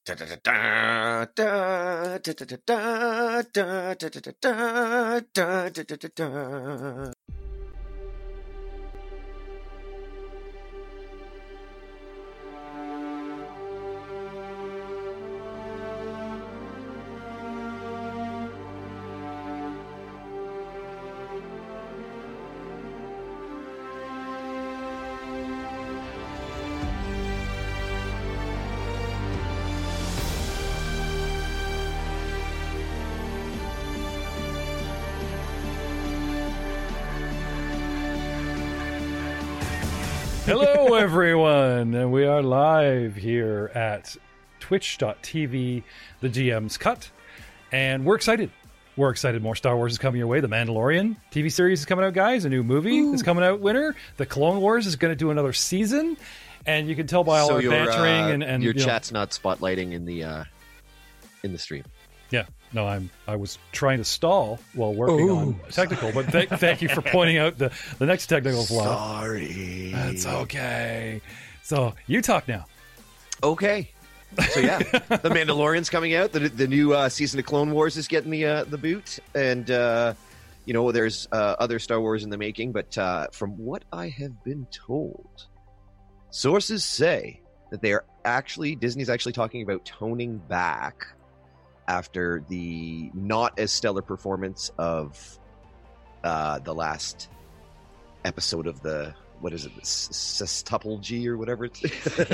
Hello, everyone, and we are live here at twitch.tv, the GM's Cut, and we're excited. We're excited. More Star Wars is coming your way. The Mandalorian TV series is coming out, guys. A new movie is coming out winter. The Clone Wars is going to do another season, and you can tell by all our bantering and your chat's not spotlighting in the stream. Yeah, no, I was trying to stall while working on technical, but thank you for pointing out the next technical flaw. Sorry. That's okay. So you talk now. Okay. So yeah, The Mandalorian's coming out. The new season of Clone Wars is getting the boot, and there's other Star Wars in the making. But from what I have been told, sources say that Disney's actually talking about toning back after the not as stellar performance of the last episode of the, what is it, Sextuple G or whatever it's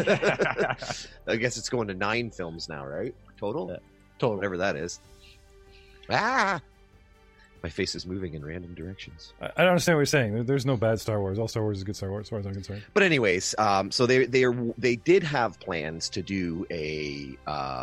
I guess it's going to 9 films now, right? Total? Yeah, total. Whatever that is. My face is moving in random directions. I don't understand what you're saying. There's no bad Star Wars. All Star Wars is good Star Wars, as far as I'm concerned. But anyways, so they did have plans to do a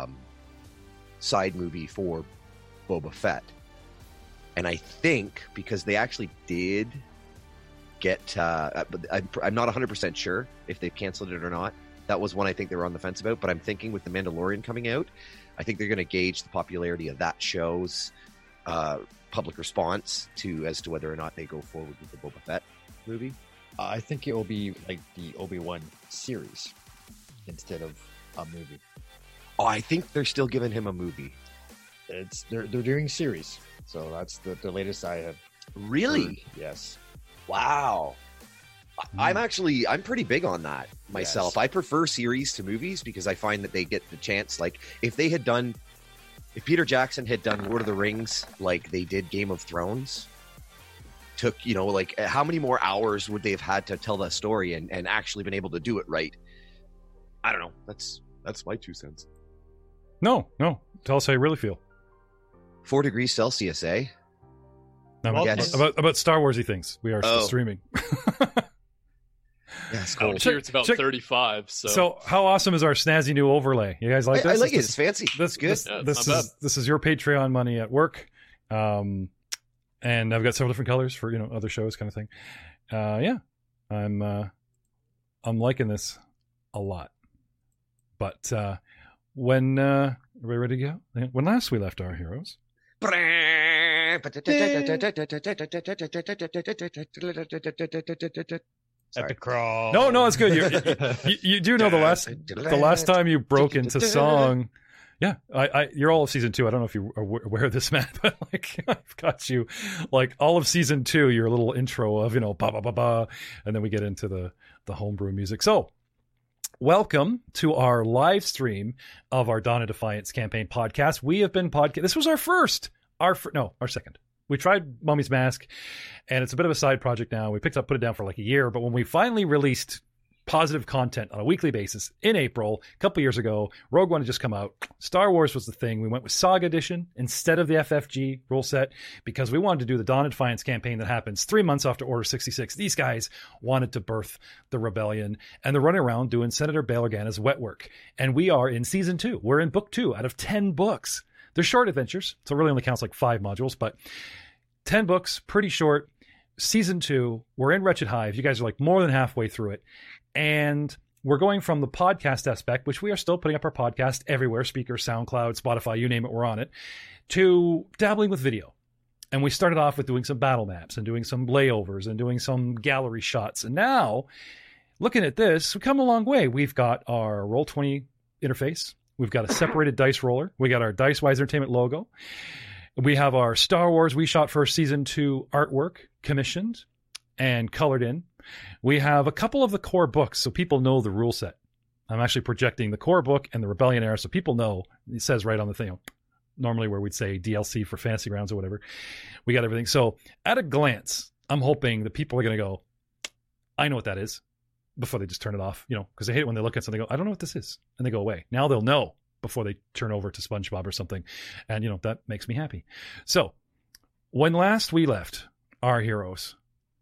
side movie for Boba Fett, and I think because they actually did get I'm not 100% sure if they've canceled it or not. That was one I think they were on the fence about, but I'm thinking with The Mandalorian coming out, I think they're going to gauge the popularity of that show's public response as to whether or not they go forward with the Boba Fett movie. I think it will be like the Obi-Wan series instead of a movie. Oh, I think they're still giving him a movie. They're doing series, so that's the latest I have. Really? Heard. Yes. Wow. I'm pretty big on that myself. Yes. I prefer series to movies because I find that they get the chance. Like if Peter Jackson had done Lord of the Rings like they did Game of Thrones, took, like how many more hours would they have had to tell that story and actually been able to do it right? I don't know. That's my 2 cents. No. Tell us how you really feel. 4 degrees Celsius, eh? No, about Star Warsy things. We are still streaming. Yeah, it's cool. Here it's about 35. So how awesome is our snazzy new overlay? You guys like this? I like it. It's fancy. That's good. This is your Patreon money at work. And I've got several different colors for other shows, kind of thing. I'm liking this a lot. But when are we ready to go? When last we left our heroes. Epic crawl. No, it's good. You do know the last time you broke into song. Yeah, you're all of season 2. I don't know if you are aware of this, Matt, but I've got you all of season 2. Your little intro of ba ba ba ba, and then we get into the homebrew music. So, welcome to our live stream of our Dawn of Defiance campaign podcast. We have been This was our second. We tried Mummy's Mask, and it's a bit of a side project now. We put it down for a year, but when we finally released positive content on a weekly basis in April, a couple years ago, Rogue One had just come out. Star Wars was the thing. We went with Saga Edition instead of the FFG rule set because we wanted to do the Dawn of Defiance campaign that happens 3 months after Order 66. These guys wanted to birth the rebellion, and they're running around doing Senator Bail Organa's wet work. And we are in season 2. We're in book 2 out of 10 books. They're short adventures, so it really only counts 5 modules, but 10 books, pretty short. Season 2, we're in Wretched Hive. You guys are more than halfway through it. And we're going from the podcast aspect, which we are still putting up our podcast everywhere, Speaker, SoundCloud, Spotify, you name it, we're on it, to dabbling with video. And we started off with doing some battle maps and doing some layovers and doing some gallery shots. And now, looking at this, we've come a long way. We've got our Roll20 interface. We've got a separated dice roller. We got our Dicewise Entertainment logo. We have our Star Wars We Shot First Season 2 artwork commissioned and colored in. We have a couple of the core books so people know the rule set. I'm actually projecting the core book and the Rebellion Era so people know. It says right on the thing, normally where we'd say DLC for Fantasy Grounds or whatever. We got everything. So at a glance, I'm hoping that people are going to go, I know what that is, before they just turn it off, because they hate it when they look at something and go, I don't know what this is. And they go away. Now they'll know before they turn over to SpongeBob or something. And, that makes me happy. So when last we left our heroes,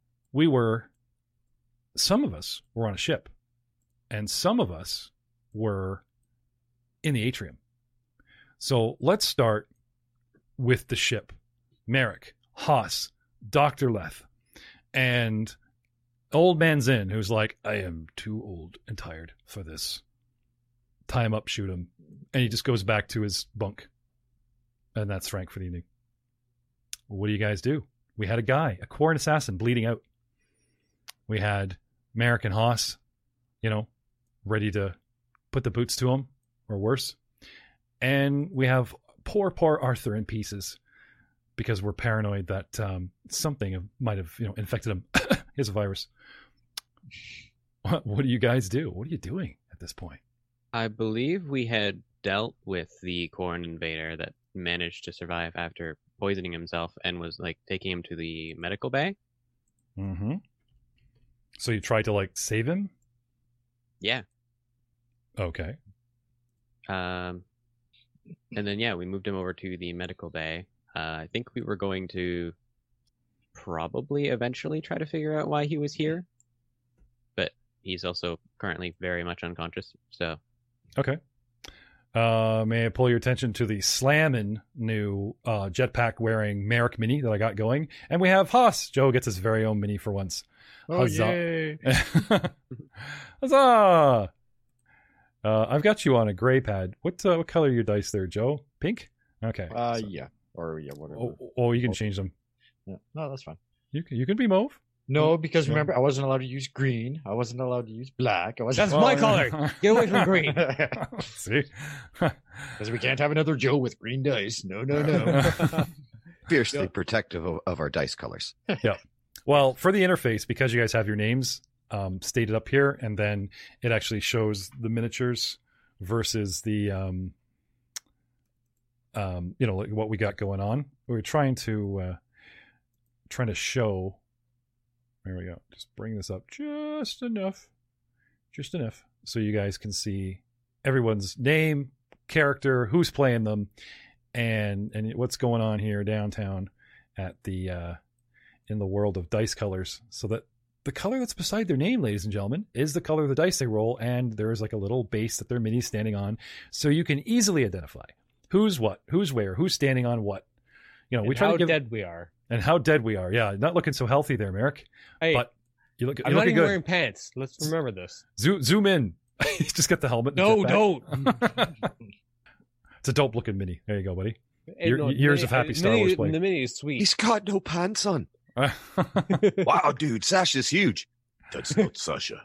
some of us were on a ship and some of us were in the atrium. So let's start with the ship. Merrick, Haas, Dr. Leth, and Old Man Zinn, who's like, I am too old and tired for this. Tie him up, shoot him. And he just goes back to his bunk. And that's Frank for the evening. What do you guys do? We had a guy, a Quarren assassin, bleeding out. We had Merrick and Haas, ready to put the boots to him, or worse. And we have poor Arthur in pieces because we're paranoid that something might have, infected him. He has a virus. What do you guys do? What are you doing at this point? I believe we had dealt with the Quarren invader that managed to survive after poisoning himself and was taking him to the medical bay. Mm-hmm. So you tried to save him? Yeah. Okay. And then we moved him over to the medical bay. I think we were going to probably eventually try to figure out why he was here, but he's also currently very much unconscious. So. Okay. May I pull your attention to the slamming new jetpack wearing Merrick Mini that I got going? And we have Haas. Joe gets his very own Mini for once. Oh, yay. Huzzah! I've got you on a gray pad. What color are your dice there, Joe? Pink? Okay. Yeah. Or yeah, whatever. Oh, you can change them. Yeah. No, that's fine. You can be mauve. No, because remember, I wasn't allowed to use green. I wasn't allowed to use black. That's my color. Get away from green. See? Because we can't have another Joe with green dice. No. Fiercely protective of our dice colors. Yeah. Well, for the interface, because you guys have your names stated up here, and then it actually shows the miniatures versus the, what we got going on. We're trying to show. There we go. Just bring this up just enough, so you guys can see everyone's name, character, who's playing them, and what's going on here downtown at the in the world of dice colors, so that the color that's beside their name, ladies and gentlemen, is the color of the dice they roll, and there's a little base that their mini's standing on, so you can easily identify who's what, who's where, who's standing on what. We try to give dead we are. And how dead we are. Yeah, not looking so healthy there, Merrick. Hey, but I'm not even wearing pants. Let's remember this. Zoom in. Just get the helmet. No, don't. It's a dope looking Mini. There you go, buddy. Years of happy Star Wars play. The Mini is sweet. He's got no pants on. Wow, dude, Sasha's huge. That's not Sasha.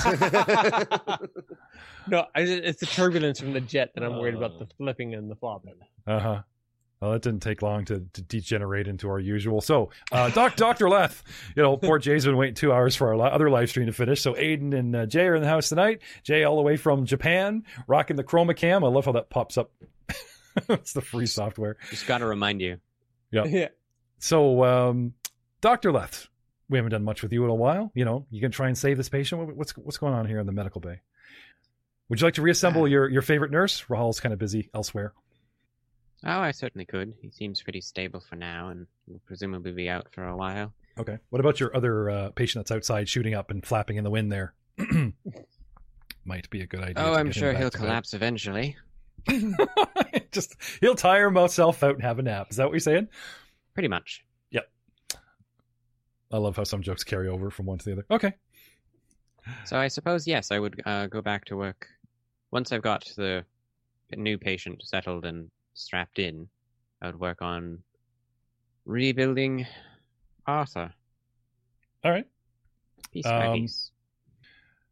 No, it's the turbulence from the jet that I'm worried about, the flipping and the flopping. Uh-huh. Well, it didn't take long to degenerate into our usual. So, Dr. Leth, poor Jay's been waiting 2 hours for our other live stream to finish. So Aiden and Jay are in the house tonight. Jay all the way from Japan, rocking the Chroma Cam. I love how that pops up. It's the free software. Just got to remind you. Yeah. So, Dr. Leth, we haven't done much with you in a while. You can try and save this patient. What's going on here in the medical bay? Would you like to reassemble your favorite nurse? Rahal's kind of busy elsewhere. Oh, I certainly could. He seems pretty stable for now and will presumably be out for a while. Okay. What about your other patient that's outside shooting up and flapping in the wind there? Might be a good idea. Oh, I'm sure he'll collapse eventually. He'll tire himself out and have a nap. Is that what you're saying? Pretty much. Yep. I love how some jokes carry over from one to the other. Okay. So I suppose, yes, I would go back to work. Once I've got the new patient settled and strapped in, I would work on rebuilding Arthur. All right. Piece by piece.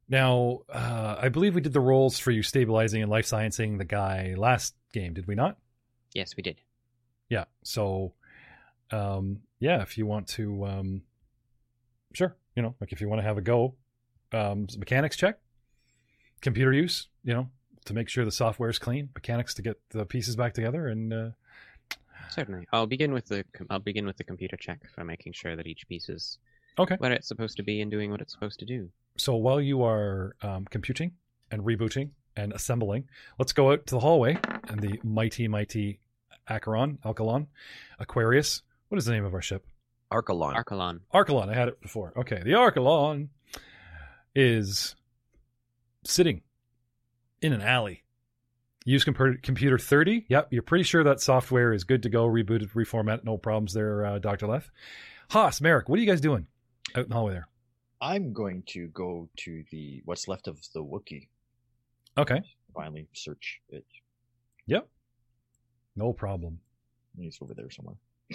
Now, I believe we did the roles for you stabilizing and life sciencing the guy last game, did we not? Yes, we did. Yeah. So, if you want to, sure, like if you want to have a go, mechanics check, computer use, to make sure the software is clean, mechanics to get the pieces back together, and certainly, I'll begin with the computer check for making sure that each piece is okay where it's supposed to be and doing what it's supposed to do. So while you are computing and rebooting and assembling, let's go out to the hallway and the mighty Alcalon, Aquarius. What is the name of our ship? Archelon. Archelon. I had it before. Okay, the Archelon is sitting in an alley. Use computer 30. Yep, you're pretty sure that software is good to go. Rebooted, reformat, no problems there, Dr. Leth. Haas, Merrick, what are you guys doing out in the hallway there? I'm going to go to what's left of the Wookiee. Okay. Finally search it. Yep. No problem. He's over there somewhere.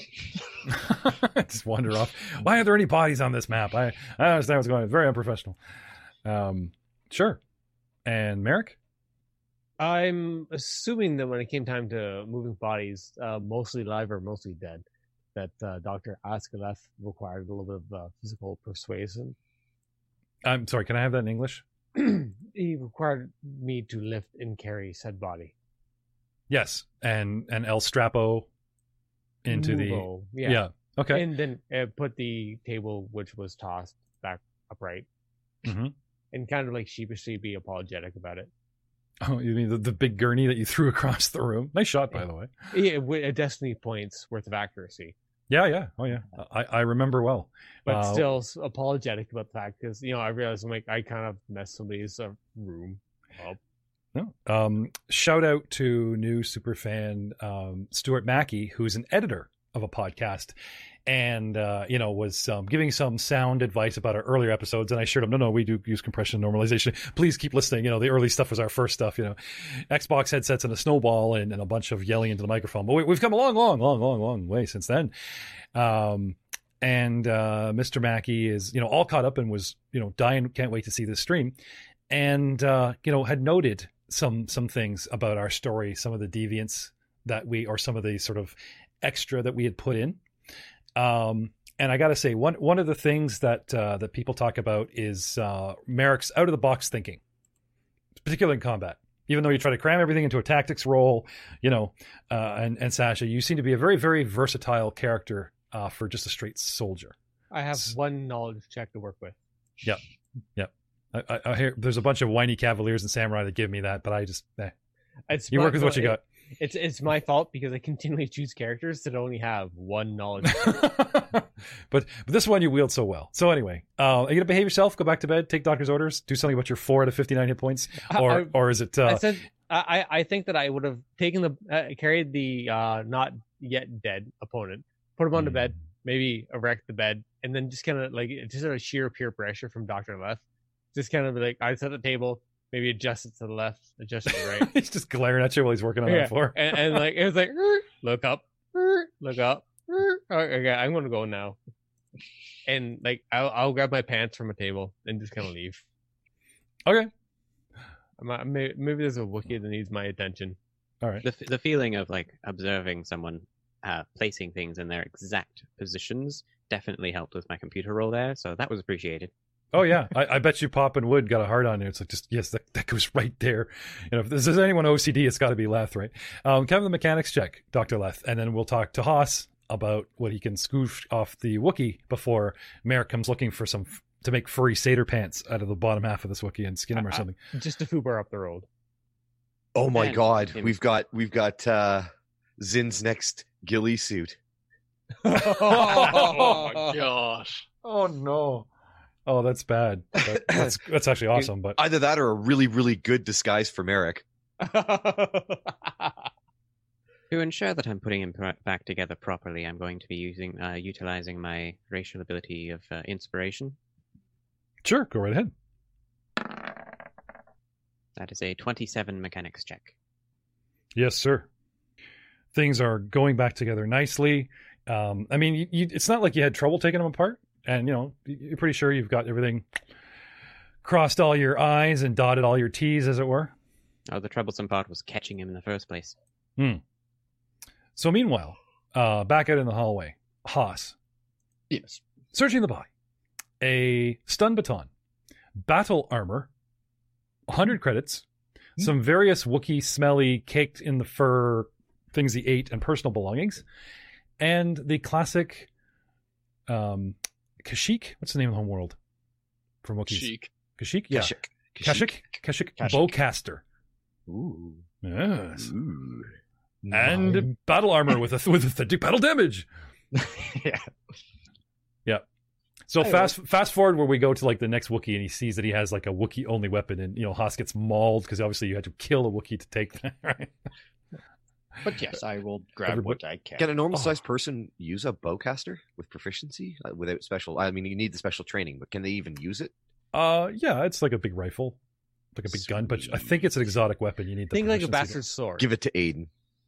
Just wander off. Why aren't there any bodies on this map? I don't understand what's going on. It's very unprofessional. Sure. And Merrick? I'm assuming that when it came time to moving bodies, mostly live or mostly dead, that Dr. Askaleth required a little bit of physical persuasion. I'm sorry, can I have that in English? He required me to lift and carry said body. Yes, and El Strapo into Muvo, yeah. Okay. And then put the table, which was tossed, back upright. Mm-hmm. And kind of like sheepishly be apologetic about it. Oh, you mean the big gurney that you threw across the room? Nice shot, by the way. Yeah, with a destiny points worth of accuracy. Yeah. Oh, yeah. I remember well. But still apologetic about the fact because, I realized I kind of messed somebody's room up. No. Shout out to new superfan Stuart Mackey, who's an editor of a podcast, and was giving some sound advice about our earlier episodes. And I assured him, no, we do use compression and normalization. Please keep listening. The early stuff was our first stuff. Xbox headsets and a snowball and a bunch of yelling into the microphone. But we've come a long way since then. And Mr. Mackey is all caught up and was dying, can't wait to see this stream, and had noted some things about our story, some of the deviance that or some of the sort of extra that we had put in. And I got to say, one of the things that people talk about is Merrick's out of the box thinking, particularly in combat. Even though you try to cram everything into a tactics role, and Sasha, you seem to be a very, very versatile character for just a straight soldier. I have one knowledge check to work with. Yep. I hear there's a bunch of whiny cavaliers and samurai that give me that, but I just you work with what you got. It's my fault because I continually choose characters that only have one knowledge. but this one you wield so well. So anyway, are you gonna behave yourself? Go back to bed. Take doctor's orders. Do something about your 4 out of 59 hit points, or is it? I think that I would have taken carried the not yet dead opponent, put him on the bed, maybe erect the bed, and then just kind of just a sheer peer pressure from Dr. Leth. Just kind of I set the table. Maybe adjust it to the left, adjust it to the right. He's just glaring at you while he's working on that floor. And it was look up. Okay, I'm going to go now. And I'll grab my pants from a table and just kind of leave. Okay. Maybe there's a Wookiee that needs my attention. All right. The feeling of observing someone placing things in their exact positions definitely helped with my computer roll there, so that was appreciated. Oh yeah, I bet you Pop and Wood got a heart on you. It's just yes, that goes right there. If there's anyone OCD, it's got to be Leth, right? Kevin, the mechanics check, Dr. Leth, and then we'll talk to Haas about what he can scoosh off the Wookiee before Merrick comes looking for to make furry satyr pants out of the bottom half of this Wookiee and skin him or something. Just to foobar up the road. Oh my God, we've got Zin's next ghillie suit. Oh my gosh! Oh no. Oh, that's bad. That's actually awesome. But either that or a really, really good disguise for Merrick. To ensure that I'm putting him back together properly, I'm going to be utilizing my racial ability of inspiration. Sure, go right ahead. That is a 27 mechanics check. Yes, sir. Things are going back together nicely. I mean, it's not like you had trouble taking them apart. And, you're pretty sure you've got everything crossed all your I's and dotted all your T's, as it were. Oh, the troublesome part was catching him in the first place. So meanwhile, back out in the hallway, Haas. Yes. Searching the body. A stun baton. Battle armor. 100 credits. Some various Wookiee smelly, caked in the fur things he ate and personal belongings. And the classic Kashyyyk. What's the name of the homeworld from Wookiees? Kashyyyk. Kashyyyk? Yeah. Kashyyyk bowcaster. Ooh. Yes. Ooh. And battle armor with authentic battle damage. Yeah. Yeah. So fast forward where we go to like the next Wookiee and he sees that he has like a Wookiee only weapon and Haas gets mauled because obviously you had to kill a Wookiee to take that, right? But yes, I will grab what I can. Can a normal sized person use a bowcaster with proficiency without special? I mean, you need the special training, but can they even use it? Yeah, it's like a big rifle, like a big gun, but I think it's an exotic weapon. You need the Think like a proficiency bastard sword. Give it to Aiden.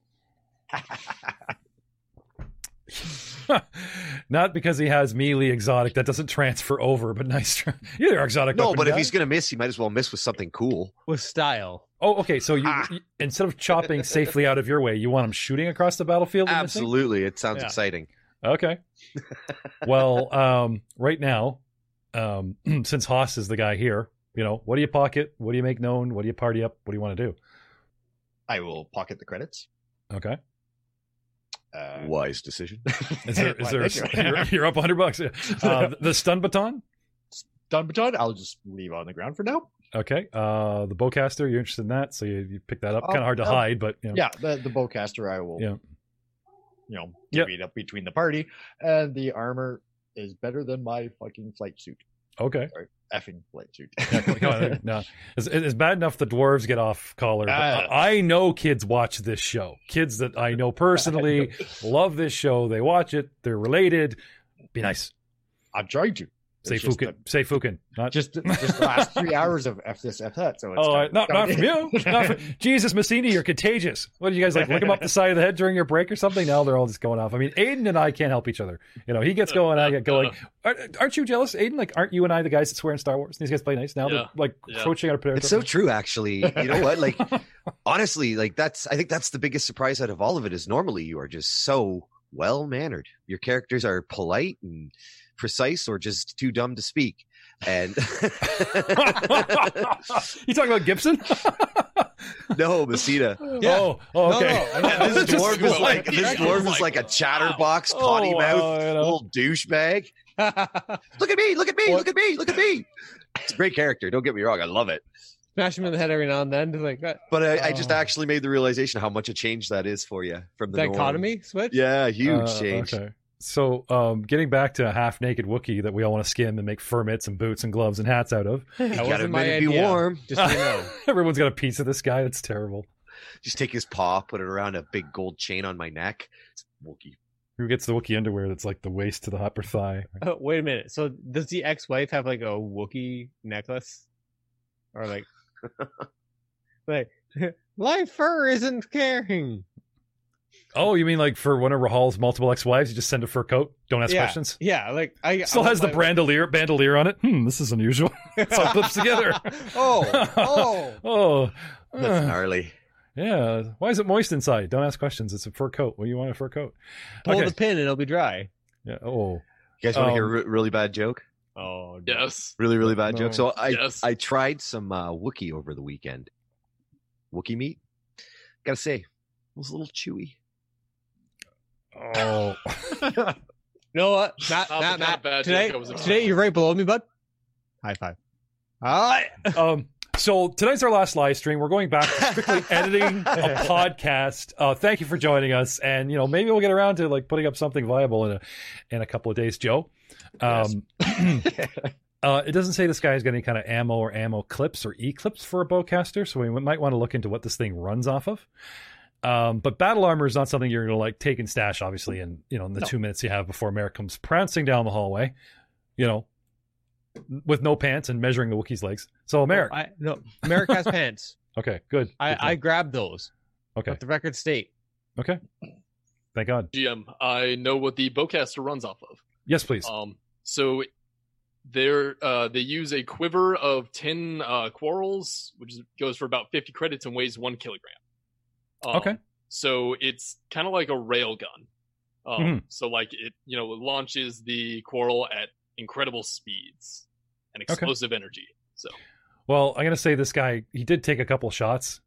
Not because he has melee exotic that doesn't transfer over, but nice. You're exotic. No, weapon but if guy. he's gonna miss, he might as well miss with something cool. With style. Oh, okay. So you instead of chopping safely out of your way, you want him shooting across the battlefield? and missing? Absolutely, it sounds exciting. Okay. Well, right now, since Haas is the guy here, what do you pocket? What do you make known? What do you party up? What do you want to do? I will pocket the credits. Okay. Wise decision. Is there you're up $100. The stun baton? Stun baton, I'll just leave on the ground for now. Okay. The bowcaster, you're interested in that, so you pick that up. Kind of hard to hide, but yeah, the bowcaster I will divvy it up between the party, and the armor is better than my fucking flight suit. Okay. Sorry, effing flight suit. No, it's bad enough the dwarves get off collar. But I know kids watch this show. Kids that I know personally love this show. They watch it. They're related. Be nice. I'm trying to. Say Fukin. Not just the last 3 hours of F this, F that. So it's not from you. Not from, Jesus, Massini, you're contagious. What do you guys like? Look him up the side of the head during your break or something? Now they're all just going off. I mean, Aiden and I can't help each other. He gets going, I get going. Aren't you jealous, Aiden? Like, aren't you and I the guys that swear in Star Wars? These guys play nice. Now they're like approaching out a It's so true, actually. You know what? Like, honestly, like I think that's the biggest surprise out of all of it is normally you are just so well mannered. Your characters are polite and precise or just too dumb to speak. And you talking about Gibson? No, Messina. Yeah. Oh, okay. No. This dwarf is like a chatterbox, potty mouth, little douchebag. Look at me! Look at me! Look at me! Look at me! It's a great character. Don't get me wrong. I love it. Smash him in the head every now and then. Like that. But I just actually made the realization how much a change that is for you from the dichotomy switch. Yeah, huge change. Okay. So, getting back to a half-naked Wookiee that we all want to skin and make fur mitts and boots and gloves and hats out of. That wasn't my idea. Be warm. Just so you know. Everyone's got a piece of this guy. That's terrible. Just take his paw, put it around a big gold chain on my neck. It's Wookiee. Who gets the Wookiee underwear that's like the waist to the upper thigh? Oh, wait a minute. So does the ex-wife have like a Wookiee necklace? Or like live fur isn't caring. Oh, you mean like for one of Rahal's multiple ex-wives, you just send a fur coat? Don't ask questions? Yeah, like I still has the bandolier on it. This is unusual. It's all clips together. Oh. That's gnarly. Yeah. Why is it moist inside? Don't ask questions. It's a fur coat. What do you want a fur coat? Pull the pin and it'll be dry. Yeah. Oh. You guys want to hear a really bad joke? Oh, yes. Really, really bad joke. So I tried some Wookiee over the weekend. Wookiee meat. Gotta say, it was a little chewy. Oh. You know what? Matt. Today you're right below me, bud. High five. All right. So tonight's our last live stream. We're going back to strictly editing a podcast. Thank you for joining us, and maybe we'll get around to like putting up something viable in a couple of days, Joe. It doesn't say this guy's got any kind of ammo or ammo clips or e-clips for a bowcaster, so we might want to look into what this thing runs off of. But battle armor is not something you're going to like take and stash, obviously, in the 2 minutes you have before Merrick comes prancing down the hallway, with no pants and measuring the Wookiee's legs. So Merrick, Merrick has pants. Okay, good. I grabbed those. Okay, let the record state. Okay, thank God. GM, I know what the bowcaster runs off of. Yes, please. So They use a quiver of 10 quarrels, which goes for about 50 credits and weighs 1 kilogram. Okay. So it's kind of like a rail gun. So like it launches the quarrel at incredible speeds and explosive energy. So, well, I'm gonna say this guy, he did take a couple shots,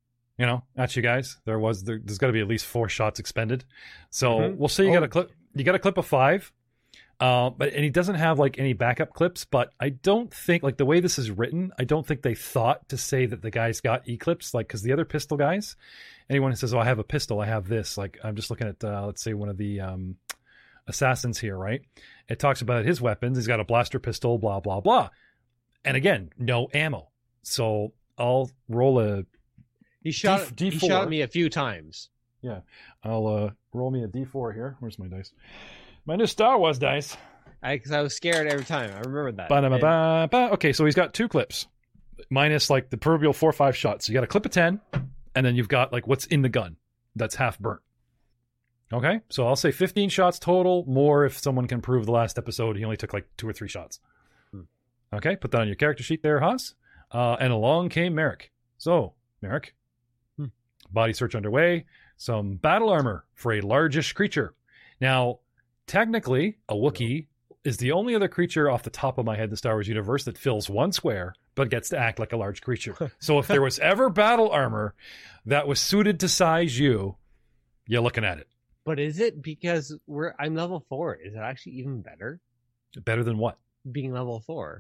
at you guys. There's got to be at least 4 shots expended. So we'll say you got a clip of 5. And he doesn't have like any backup clips, but I don't think, like, the way this is written, I don't think they thought to say that the guy's got E-clips, like, because the other pistol guys, anyone who says, "Oh, I have a pistol, I have this," like, I'm just looking at let's say one of the assassins here, right? It talks about his weapons. He's got a blaster pistol, blah blah blah, and again, no ammo. So I'll roll a he shot D4. He shot me a few times. Yeah, I'll roll me a D4 here. Where's my dice? My new Star Wars dice. Because I was scared every time. I remember that. Ba-da-ba-ba-ba. Okay, so he's got 2 clips, minus like the proverbial 4 or 5 shots. So you got a clip of 10, and then you've got like what's in the gun that's half burnt. Okay, so I'll say 15 shots total. More if someone can prove the last episode he only took like 2 or 3 shots. Okay, put that on your character sheet there, Haas. And along came Merrick. So, Merrick, body search underway. Some battle armor for a largish creature. Now, technically, a Wookiee is the only other creature off the top of my head in the Star Wars universe that fills 1 square, but gets to act like a large creature. So if there was ever battle armor that was suited to size you're looking at it. But is it because I'm level 4? Is it actually even better? Better than what? Being level 4.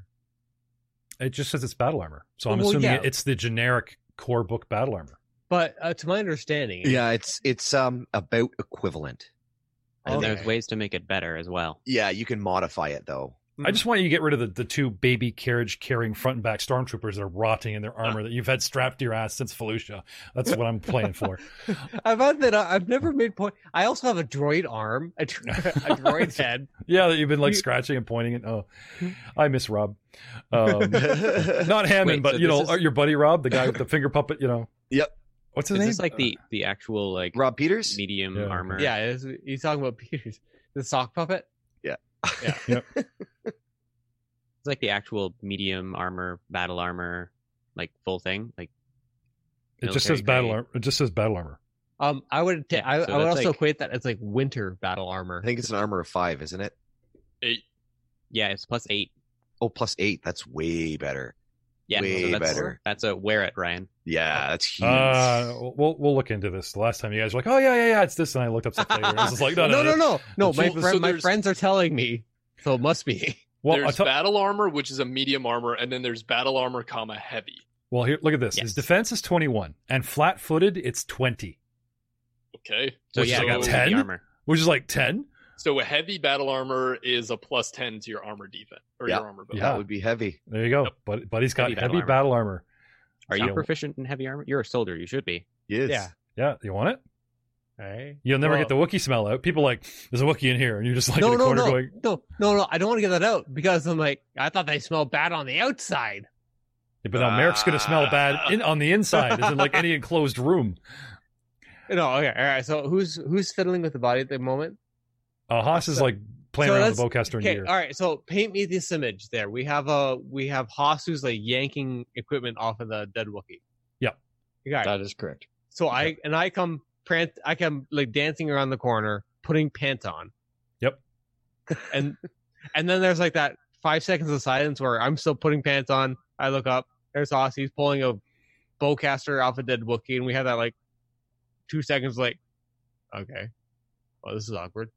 It just says it's battle armor. So I'm assuming it's the generic core book battle armor. But to my understanding... Yeah, it's about equivalent. And there's ways to make it better as well. Yeah, you can modify it, though. I just want you to get rid of the 2 baby carriage carrying front and back stormtroopers that are rotting in their armor that you've had strapped to your ass since Felucia. That's what I'm playing for. I've had that. I've never made point. I also have a droid arm, a droid head. Yeah, that you've been like scratching and pointing it. Oh, I miss Rob. Not Hammond, but your buddy Rob, the guy with the finger puppet. Yep. What's his name? Is this like the actual like Rob Peters medium armor? Yeah, he's talking about Peters, the sock puppet. Yeah. Yep. It's like the actual medium armor, battle armor, like full thing. Like it just says battle armor. It just says battle armor. I would I would also equate that as like winter battle armor. I think it's an armor of 5, isn't it? 8. Yeah, it's +8. Oh, +8. That's way better. Yeah, way better. That's a wear it, Ryan. Yeah, that's huge. We'll look into this. The last time you guys were like, "Oh yeah, it's this," and I looked up stuff later. I was just like, "No." My friends are telling me, so it must be. Well, there's battle armor, which is a medium armor, and then there's battle armor, heavy. Well, here, look at this. Yes. His defense is 21, and flat-footed, it's 20. Okay, so which is like 10, which is like 10. So a heavy battle armor is a +10 to your armor defense or your armor bonus. Yeah, that would be heavy. There you go. Yep. But he's got heavy battle armor. Are you proficient in heavy armor? You're a soldier. You should be. Yes. Yeah. You want it? Hey. You'll never get the Wookiee smell out. People like, there's a Wookiee in here, and you're just like in the corner going, No. I don't want to get that out because I'm like, I thought they smelled bad on the outside. Yeah, but now Merrick's going to smell bad on the inside, as in like any enclosed room. No, okay, all right. So who's fiddling with the body at the moment? Haas is like playing around with the bowcaster in gear. All right, so paint me this image there. We have Haas who's like yanking equipment off of the dead Wookiee. Yep. That is correct. So I come like dancing around the corner, putting pants on. Yep. And then there's like that 5 seconds of silence where I'm still putting pants on. I look up. There's Haas. He's pulling a bowcaster off a dead Wookiee, and we have that like 2 seconds. Like, okay, well, this is awkward.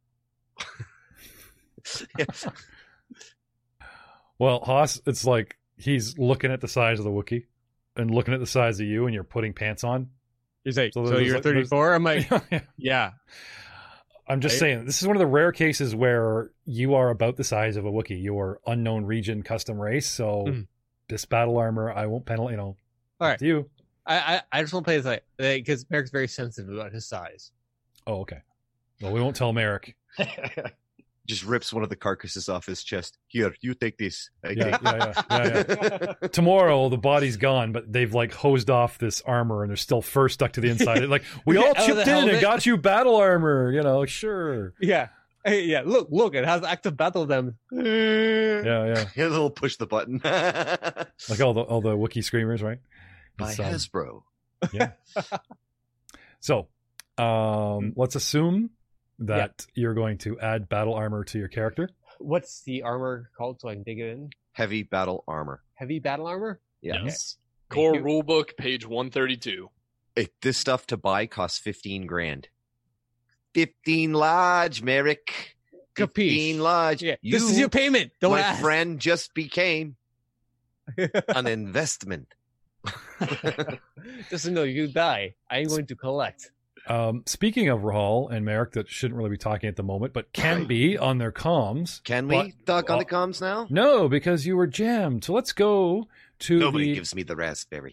Well, Haas, it's like he's looking at the size of the Wookiee and looking at the size of you, and you're putting pants on. He's like, so you're 34? I'm like, yeah. I'm just saying, this is one of the rare cases where you are about the size of a Wookiee. You're unknown region custom race, so this battle armor, I won't penalize, all right. You. I just want to play this like because Merrick's very sensitive about his size. Oh, okay. Well, we won't tell Merrick. Just rips one of the carcasses off his chest. Here, you take this. Yeah. Tomorrow, the body's gone, but they've like hosed off this armor, and there's still fur stuck to the inside. Like, we all chipped in and got you battle armor. Sure. Yeah. Hey, yeah, look, it has active battle them. Yeah. A little push the button. Like all the Wookiee screamers, right? By Hasbro. Yeah. So, let's assume that you're going to add battle armor to your character. What's the armor called so I can dig it in? Heavy battle armor. Heavy battle armor? Yes. Okay. Core rulebook, page 132. This stuff to buy costs $15,000. 15 large, Merrick. 15 large. Yeah. This is your payment. Don't my ask. friend just became an investment. Just to know you die. I am going to collect. Speaking of Rahal and Merrick, that shouldn't really be talking at the moment, but can be on their comms. Can we talk on the comms now? No, because you were jammed. So let's go to Nobody gives me the raspberry.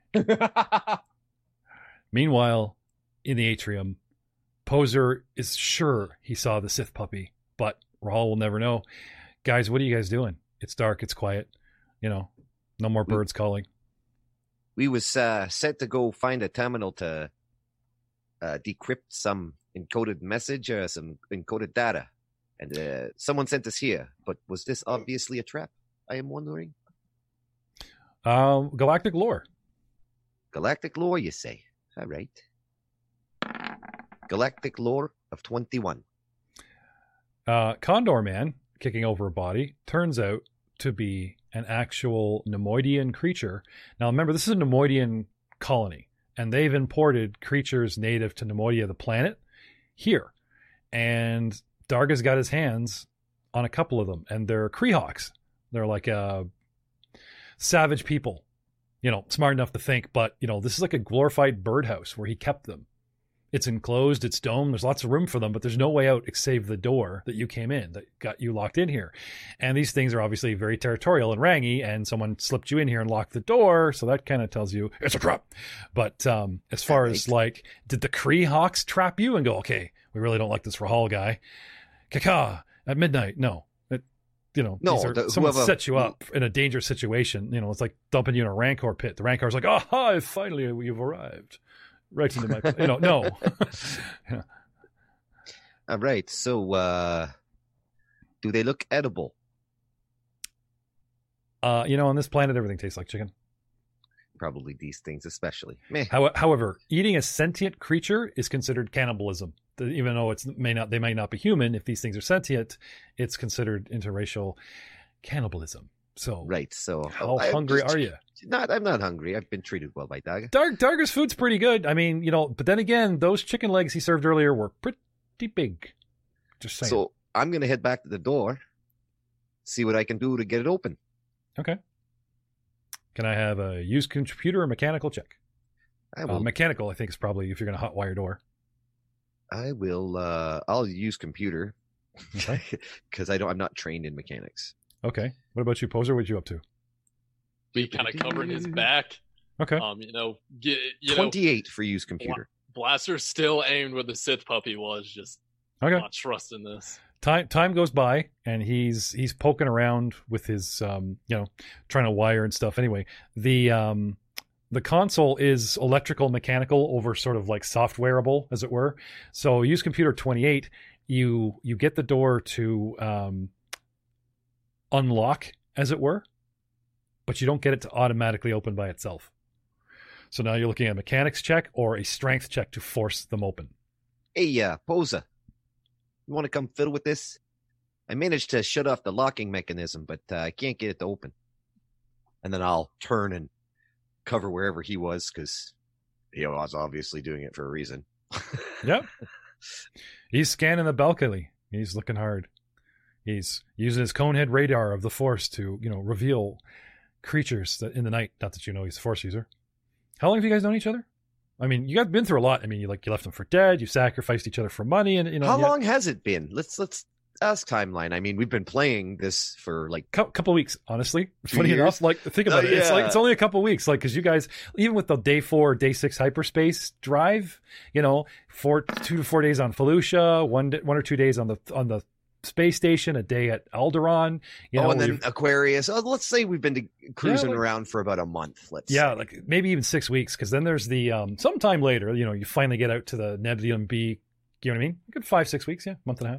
Meanwhile, in the atrium, Poser is sure he saw the Sith puppy, but Rahal will never know. Guys, what are you guys doing? It's dark. It's quiet. No more birds calling. We was set to go find a terminal to decrypt some encoded message or some encoded data. And someone sent us here. But was this obviously a trap, I am wondering? Galactic lore. Galactic lore, you say? All right. Galactic lore of 21. Condor Man, kicking over a body, turns out to be an actual Nemoidian creature. Now remember, this is a Nemoidian colony, and they've imported creatures native to Nemoidia, the planet, here. And Darga's got his hands on a couple of them, and they're Kreehawks. They're like savage people, smart enough to think, but, this is like a glorified birdhouse where he kept them. It's enclosed, it's domed, there's lots of room for them, but there's no way out except the door that you came in, that got you locked in here. And these things are obviously very territorial and rangy, and someone slipped you in here and locked the door, so that kind of tells you it's a trap. But as far as, did the Kreehawks trap you and go, okay, we really don't like this Rahal guy? Kaka, at midnight, no. Someone set you up in a dangerous situation. It's like dumping you in a Rancor pit. The Rancor's like, hi, finally you've arrived. Right into my, no. Yeah. All right. So, do they look edible? On this planet, everything tastes like chicken. Probably these things, especially. Meh. However, eating a sentient creature is considered cannibalism. Even though they might not be human, if these things are sentient, it's considered interracial cannibalism. So, right. So, how hungry are you? I'm not hungry. I've been treated well by Darga. Darga's food's pretty good. I mean, but then again, those chicken legs he served earlier were pretty big. Just saying. So I'm going to head back to the door, see what I can do to get it open. Okay. Can I have a use computer or mechanical check? I will. Mechanical, I think, is probably if you're going to hotwire door. I will. I'll use computer because I'm not trained in mechanics. Okay. What about you, Poser? What you up to? Be kind of covering his back. Okay. 28 for use computer. Blaster still aimed where the Sith puppy was. Just not trusting this. Time goes by, and he's poking around with his trying to wire and stuff. Anyway, the console is electrical mechanical over sort of like softwareable, as it were. So use computer 28. You get the door to unlock, as it were, but you don't get it to automatically open by itself. So now you're looking at a mechanics check or a strength check to force them open. Hey, Poser, you want to come fiddle with this? I managed to shut off the locking mechanism, but I can't get it to open. And then I'll turn and cover wherever he was, because I was obviously doing it for a reason. Yep. He's scanning the balcony. He's looking hard. He's using his Conehead radar of the Force to, reveal creatures that in the night. Not that he's a Force user. How long have you guys known each other? I mean, you guys been through a lot. I mean, you left them for dead. You sacrificed each other for money, and How long has it been? Let's ask timeline. I mean, we've been playing this for like couple weeks, honly. Funny enough, think about it. Yeah. It's only a couple weeks, because you guys, even with the day 4, day 6 hyperspace drive, 2 to 4 days on Felucia, 1 or 2 days on the space station, a day at Alderaan, and then Aquarius. Let's say we've been cruising around for about a month. Let's say. Like maybe even 6 weeks, because then there's the sometime later, you finally get out to the Nebulum B. You know what I mean? Good 5-6 weeks, month and a half.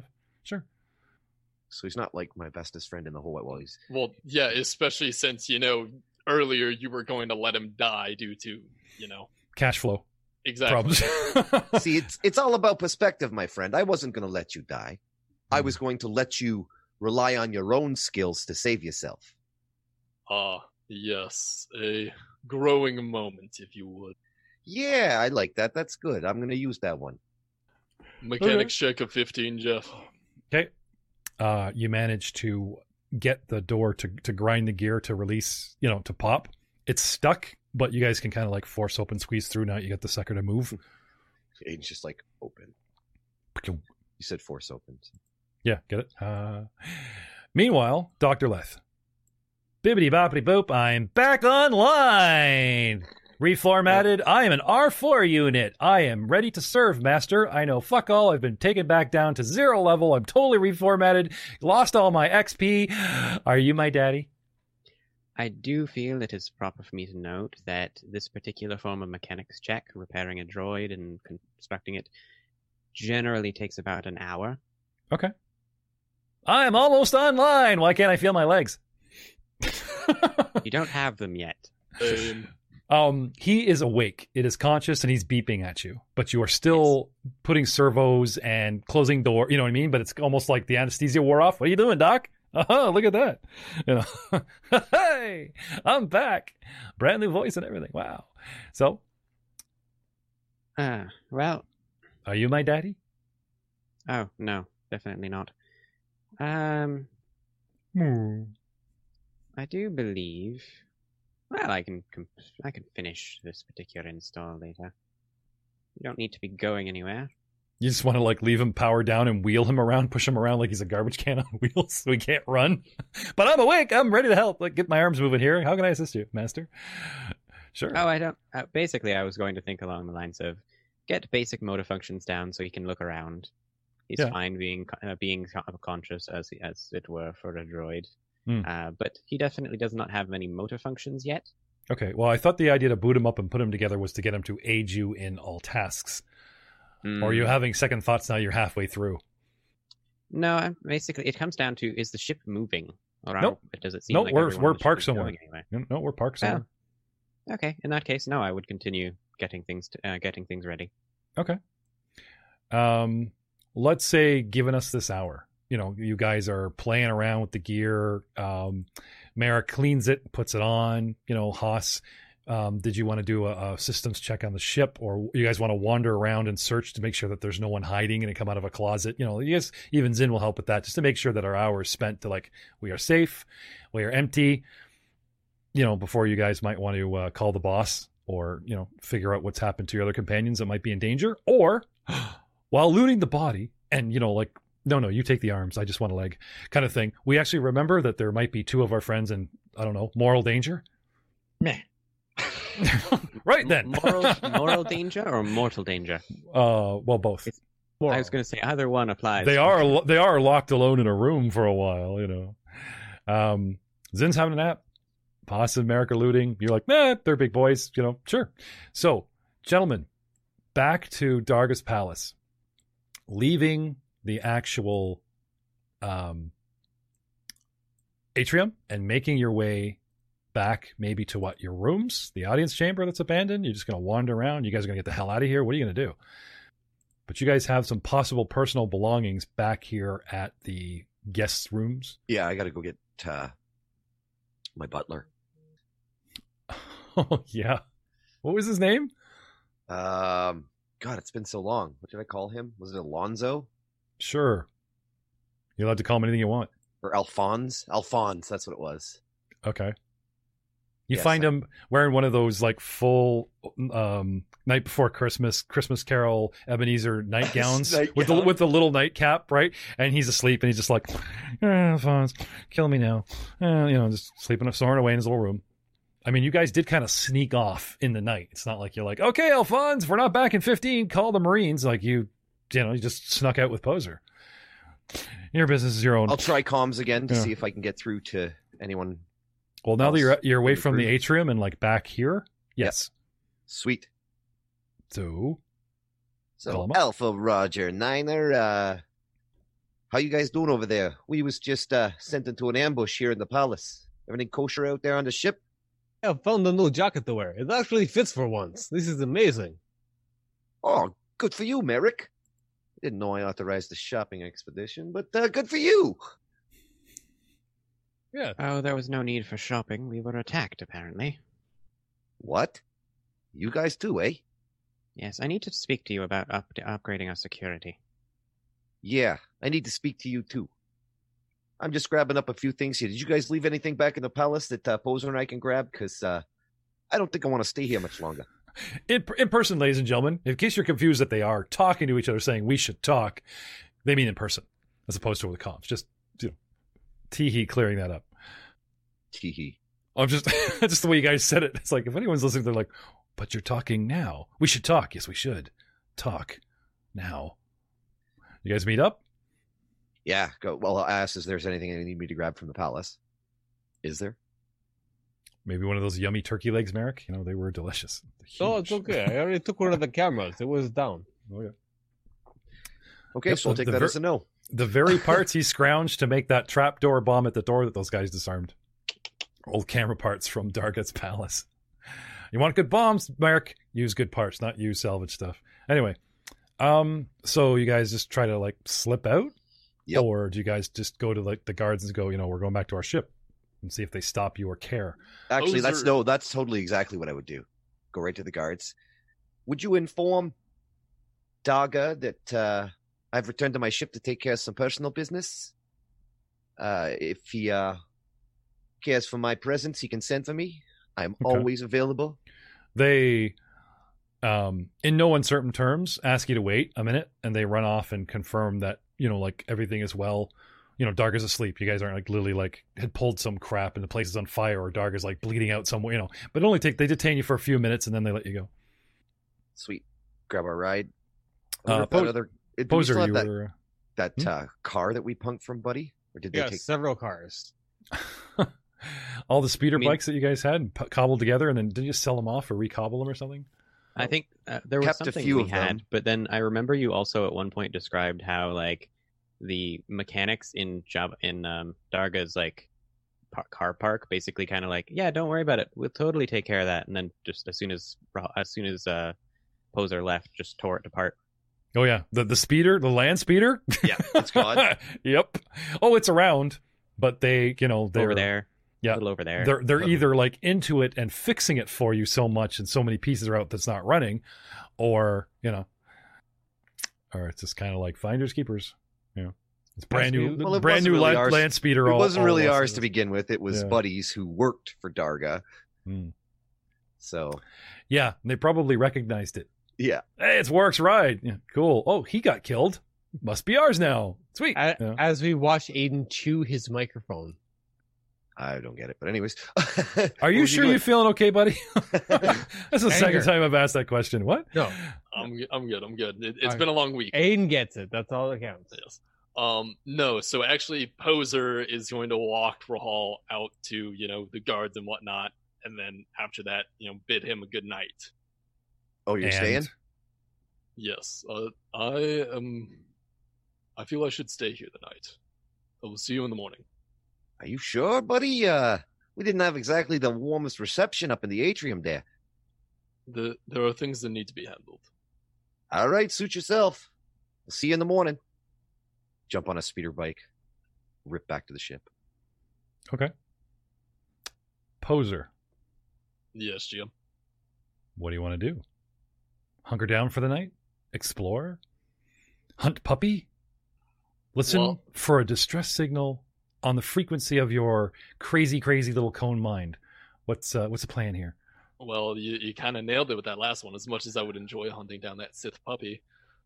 Sure. So he's not like my bestest friend in the whole world. Well, he's... Well, yeah, especially since, earlier you were going to let him die due to, cash flow. Exactly. Problems. See, it's all about perspective, my friend. I wasn't going to let you die. I was going to let you rely on your own skills to save yourself. Ah, yes. A growing moment, if you would. Yeah, I like that. That's good. I'm going to use that one. Mechanics check of 15, Jeff. Okay. You manage to get the door to grind the gear to release, to pop. It's stuck, but you guys can kind of like force open, squeeze through. Now you get the sucker to move. It's just like open. You said force open. Yeah, get it? Meanwhile, Dr. Leth. Bibbidi boppity boop, I'm back online! Reformatted, I am an R4 unit. I am ready to serve, Master. I know fuck all. I've been taken back down to 0 level. I'm totally reformatted. Lost all my XP. Are you my daddy? I do feel it is proper for me to note that this particular form of mechanics check, repairing a droid and constructing it, generally takes about an hour. Okay. I'm almost online. Why can't I feel my legs? You don't have them yet. He is awake. It is conscious, and he's beeping at you. But you are still putting servos and closing door. You know what I mean? But it's almost like the anesthesia wore off. What are you doing, Doc? Look at that. Hey, I'm back. Brand new voice and everything. Wow. So, well, are you my daddy? Oh no, definitely not. I do believe. Well, I can finish this particular install later. You don't need to be going anywhere. You just want to like leave him powered down and wheel him around, push him around like he's a garbage can on wheels so he can't run. But I'm awake. I'm ready to help. Like, get my arms moving here. How can I assist you, Master? Sure. Oh, I don't. Basically, I was going to think along the lines of get basic motor functions down so he can look around. He's fine being conscious as it were for a droid. But he definitely does not have many motor functions yet. Okay. Well, I thought the idea to boot him up and put him together was to get him to aid you in all tasks. Or are you having second thoughts now you're halfway through? No, basically, it comes down to, is the ship moving? Or nope. Does it seem nope, like we're parked somewhere. No, we're parked somewhere. Okay, in that case, no, I would continue getting things ready. Okay. Let's say, given us this hour, you guys are playing around with the gear. Mara cleans it, puts it on. Haas, did you want to do a systems check on the ship, or you guys want to wander around and search to make sure that there's no one hiding and come out of a closet? Yes, even Zin will help with that, just to make sure that our hour is spent to we are safe, we are empty. Before you guys might want to call the boss or figure out what's happened to your other companions that might be in danger, or while looting the body and no, you take the arms, I just want a leg kind of thing. We actually remember that there might be 2 of our friends in, I don't know, moral danger. Meh. Right then. moral danger or mortal danger? Well, both. I was going to say either one applies. They are locked alone in a room for a while, Zin's having a nap. Boss of America looting. You're like, nah, they're big boys, sure. So, gentlemen, back to Darga's Palace. Leaving the actual atrium and making your way back maybe to your rooms, the audience chamber that's abandoned. You're just going to wander around. You guys are going to get the hell out of here. What are you going to do? But you guys have some possible personal belongings back here at the guest rooms. Yeah, I got to go get my butler. Oh, yeah. What was his name? God, it's been so long. What did I call him? Was it Alonzo? Sure. You're allowed to call him anything you want. Or Alphonse? Alphonse, that's what it was. Okay. You find him wearing one of those full Night Before Christmas Carol Ebenezer nightgowns with the little nightcap, right? And he's asleep, and he's just like, Alphonse, kill me now. Just sleeping, snoring away in his little room. I mean, you guys did kind of sneak off in the night. It's not like you're like, okay, Alphonse, if we're not back in 15, call the Marines. You just snuck out with Poser. Your business is your own. I'll try comms again to see if I can get through to anyone. Well, now that you're away from the atrium and back here, yes. Yep. Sweet. So Alpha Roger Niner, How you guys doing over there? We was just sent into an ambush here in the palace. Everything kosher out there on the ship? I found a new jacket to wear. It actually fits for once. This is amazing. Oh, good for you, Merrick. Didn't know I authorized the shopping expedition, but good for you. Yeah. Oh, there was no need for shopping. We were attacked, apparently. What? You guys too, eh? Yes, I need to speak to you about upgrading our security. Yeah, I need to speak to you too. I'm just grabbing up a few things here. Did you guys leave anything back in the palace that Poser and I can grab? Because I don't think I want to stay here much longer. In person, ladies and gentlemen, in case you're confused that they are talking to each other saying we should talk, they mean in person as opposed to with the comms. Just, tee-hee clearing that up. Tee-hee. I'm just the way you guys said it. It's like if anyone's listening, they're like, but you're talking now. We should talk. Yes, we should. Talk now. You guys meet up? Yeah. Go. Well, I'll ask if there's anything they need me to grab from the palace. Is there? Maybe one of those yummy turkey legs, Merrick. They were delicious. Oh, it's okay. I already took one of the cameras. It was down. Oh, yeah. Okay, so I'll take that as a no. The very parts he scrounged to make that trapdoor bomb at the door that those guys disarmed. Old camera parts from Darga's palace. You want good bombs, Merrick? Use good parts, not use salvage stuff. Anyway, so you guys just try to slip out? Yep. Or do you guys just go to the guards and go, we're going back to our ship and see if they stop you or care? Actually, that's totally exactly what I would do. Go right to the guards. Would you inform Darga that I've returned to my ship to take care of some personal business? If he cares for my presence, he can send for me. I'm always available. They, in no uncertain terms, ask you to wait a minute, and they run off and confirm that, everything is well. Darga's asleep. You guys aren't literally had pulled some crap and the place is on fire, or Darga's bleeding out somewhere, but they detain you for a few minutes and then they let you go. Sweet. Grab our ride. Poser, that car that we punked from Buddy? Or did they take several cars? All the speeder bikes that you guys had cobbled together, and then did you sell them off or recobble them or something? I think there was something we had, but then I remember you also at one point described how the mechanics in Darga's car park basically kind of yeah, don't worry about it, we'll totally take care of that, and then just as soon as Poser left, just tore it apart. Oh yeah, the speeder, the land speeder. Yeah, it's gone. Yep. Oh, it's around, but they're over there. Yeah, a little over there. They're either into it and fixing it for you so much, and so many pieces are out that's not running, or or it's just kind of like finders keepers. It's brand new, land speeder. It wasn't really ours to begin with. It was buddies who worked for Darga. So, yeah, they probably recognized it. Yeah, hey, it's Warwick's ride. Yeah, cool. Oh, he got killed. Must be ours now. Sweet. As we watch Aiden chew his microphone. I don't get it, but anyways. Are you sure you're feeling okay, buddy? That's the second time I've asked that question. What? No, I'm good. It's been a long week. Aiden gets it. That's all that counts. Yes. No. So actually, Poser is going to walk Rahal out to the guards and whatnot, and then after that, bid him a good night. Oh, you're staying? Yes. I feel I should stay here the night. I will see you in the morning. Are you sure, buddy? We didn't have exactly the warmest reception up in the atrium there. There are things that need to be handled. All right, suit yourself. I'll see you in the morning. Jump on a speeder bike. Rip back to the ship. Okay. Poser. Yes, Jim. What do you want to do? Hunker down for the night? Explore? Hunt puppy? Listen for a distress signal on the frequency of your crazy little cone mind. What's the plan here? Well, you kind of nailed it with that last one. As much as I would enjoy hunting down that Sith puppy,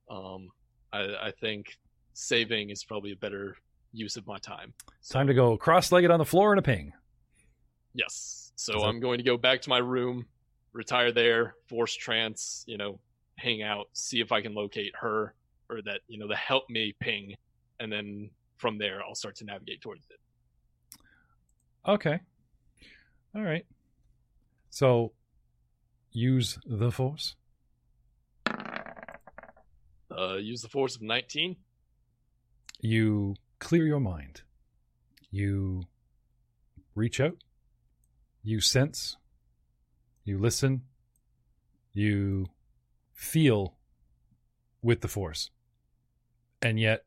I think saving is probably a better use of my time. Time to go cross-legged on the floor and a ping. Yes. So I'm going to go back to my room, retire there, force trance, hang out, see if I can locate her, or that, the help me ping, and then from there I'll start to navigate towards it. Okay. All right. So use the force. Use the force of 19. You clear your mind. You reach out. You sense. You listen. You feel with the Force. And yet,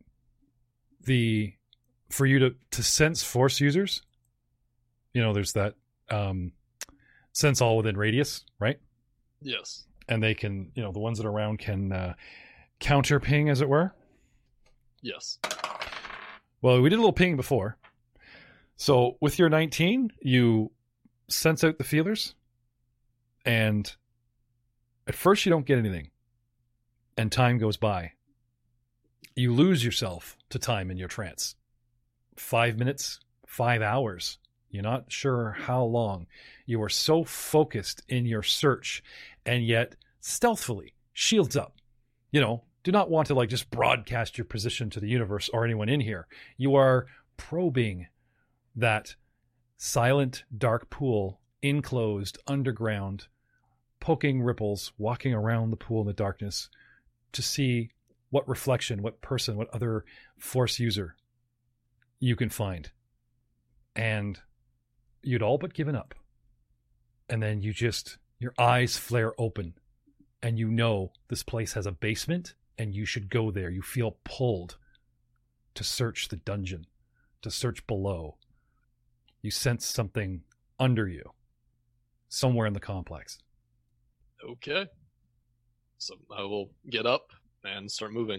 for you to sense Force users, there's that sense all within radius, right? Yes. And they can, the ones that are around can counter ping, as it were. Yes. Well, we did a little ping before. So with your 19, you sense out the feelers, and at first you don't get anything, and time goes by. You lose yourself to time in your trance. 5 minutes, 5 hours. You're not sure how long. You are so focused in your search, and yet stealthily, shields up. Do not want to just broadcast your position to the universe or anyone in here. You are probing that silent, dark pool, enclosed, underground, poking ripples, walking around the pool in the darkness to see what reflection, what person, what other Force user you can find. And you'd all but given up. And then your eyes flare open, and this place has a basement, and you should go there. You feel pulled to search the dungeon, to search below. You sense something under you, somewhere in the complex. Okay. So I will get up and start moving.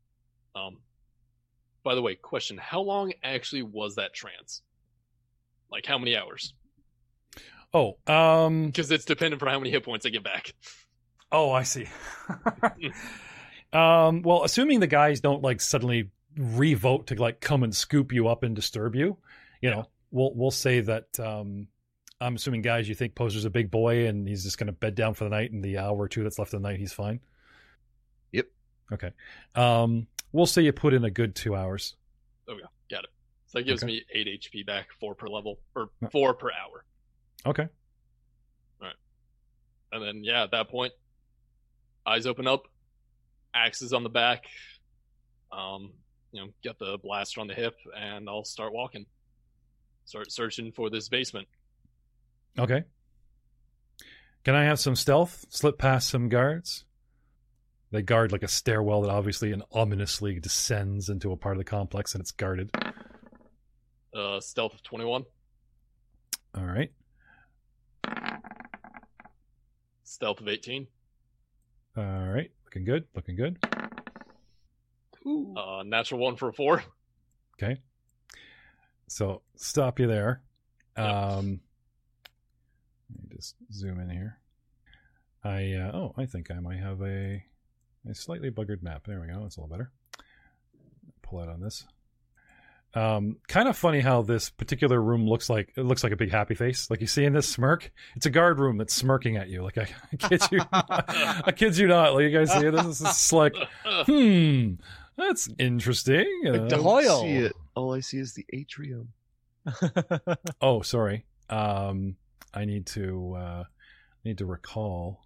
By the way, question, how long actually was that trance? How many hours? Oh, because it's dependent for how many hit points I get back. Oh, I see. Well, assuming the guys don't suddenly revote to come and scoop you up and disturb you, we'll say that I'm assuming, guys, you think Poser's a big boy and he's just going to bed down for the night, and the hour or two that's left of the night he's fine. Yep. Okay. We'll say you put in a good 2 hours. Okay, got it. So that gives me 8 HP back, 4 per level, or 4 per hour. Okay. All right. And then, at that point, eyes open up, axes on the back, get the blaster on the hip, and I'll start walking. Start searching for this basement. Okay. Can I have some stealth? Slip past some guards? They guard a stairwell that obviously and ominously descends into a part of the complex, and it's guarded. Stealth of 21. All right. Stealth of 18. All right. Looking good. Looking good. Natural 1 for a 4. Okay. So stop you there. Let me just zoom in here. I think I might have a slightly buggered map. There we go. That's a little better. Pull out on this. Kind of funny how this particular room looks like a big happy face. Like you see in this smirk, it's a guard room that's smirking at you. I kid you not. I kid you not. You guys see this? It's like, that's interesting. I don't see it. All I see is the atrium. Oh, sorry. I need to recall.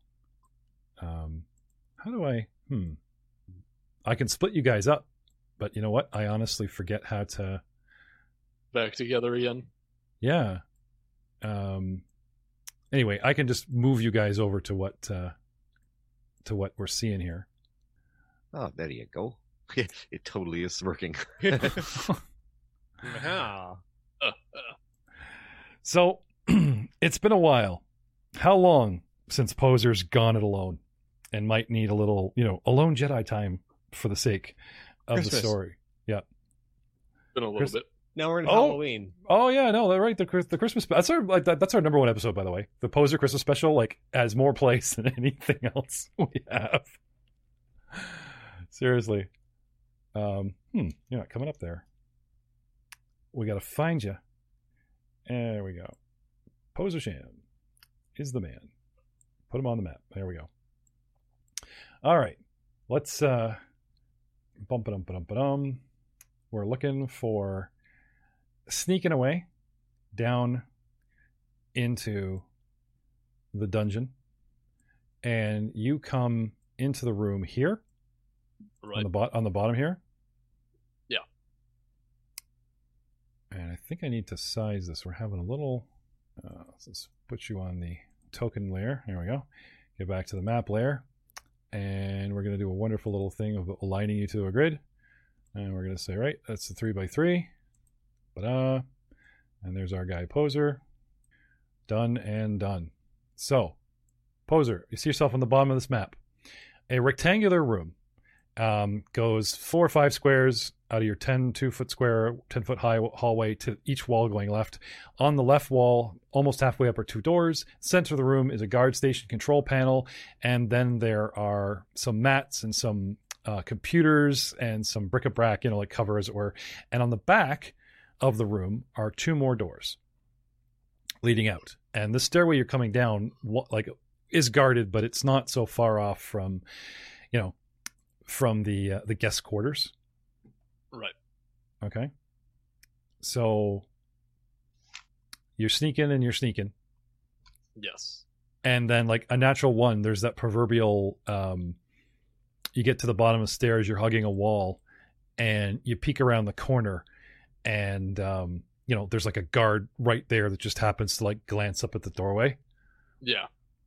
How do I? I can split you guys up, but you know what? I honestly forget how to. Back together again. Yeah. Anyway, I can just move you guys over to what we're seeing here. Oh, there you go. It totally is smirking. So, it's been a while. How long since Poser's gone it alone and might need a little, alone Jedi time for the sake of Christmas. The story? Yeah. Been a little bit. Now we're in Halloween. Oh yeah, no, that's right. The Christmas. That's our number one episode, by the way. The Poser Christmas special has more place than anything else we have. Seriously. You're not coming up there. We got to find you. There we go. Poser Sham is the man. Put him on the map. There we go. All right. Let's bump it up. We're looking for sneaking away down into the dungeon, and you come into the room here, right on the bottom here. Yeah. think I need to size this. We're having a little... let's put you on the token layer. There we go. Get back to the map layer. And we're going to do a wonderful little thing of aligning you to a grid. And we're going to say, right, that's the 3x3. Ta-da. And there's our guy, Poser. Done and done. So, Poser, you see yourself on the bottom of this map. A rectangular room goes 4 or 5 squares out of your 2-foot square, 10-foot high hallway to each wall going left. On the left wall, almost halfway up, are 2 doors. Center of the room is a guard station control panel, and then there are some mats and some computers and some bric-a-brac, like cover, as it were. And on the back of the room are 2 more doors leading out. And the stairway you're coming down, is guarded, but it's not so far off from, from the guest quarters. Right. Okay. So you're sneaking. Yes. And then, like a natural one, there's that proverbial, you get to the bottom of the stairs, you're hugging a wall, and you peek around the corner, and, there's like a guard right there that just happens to like glance up at the doorway. Yeah.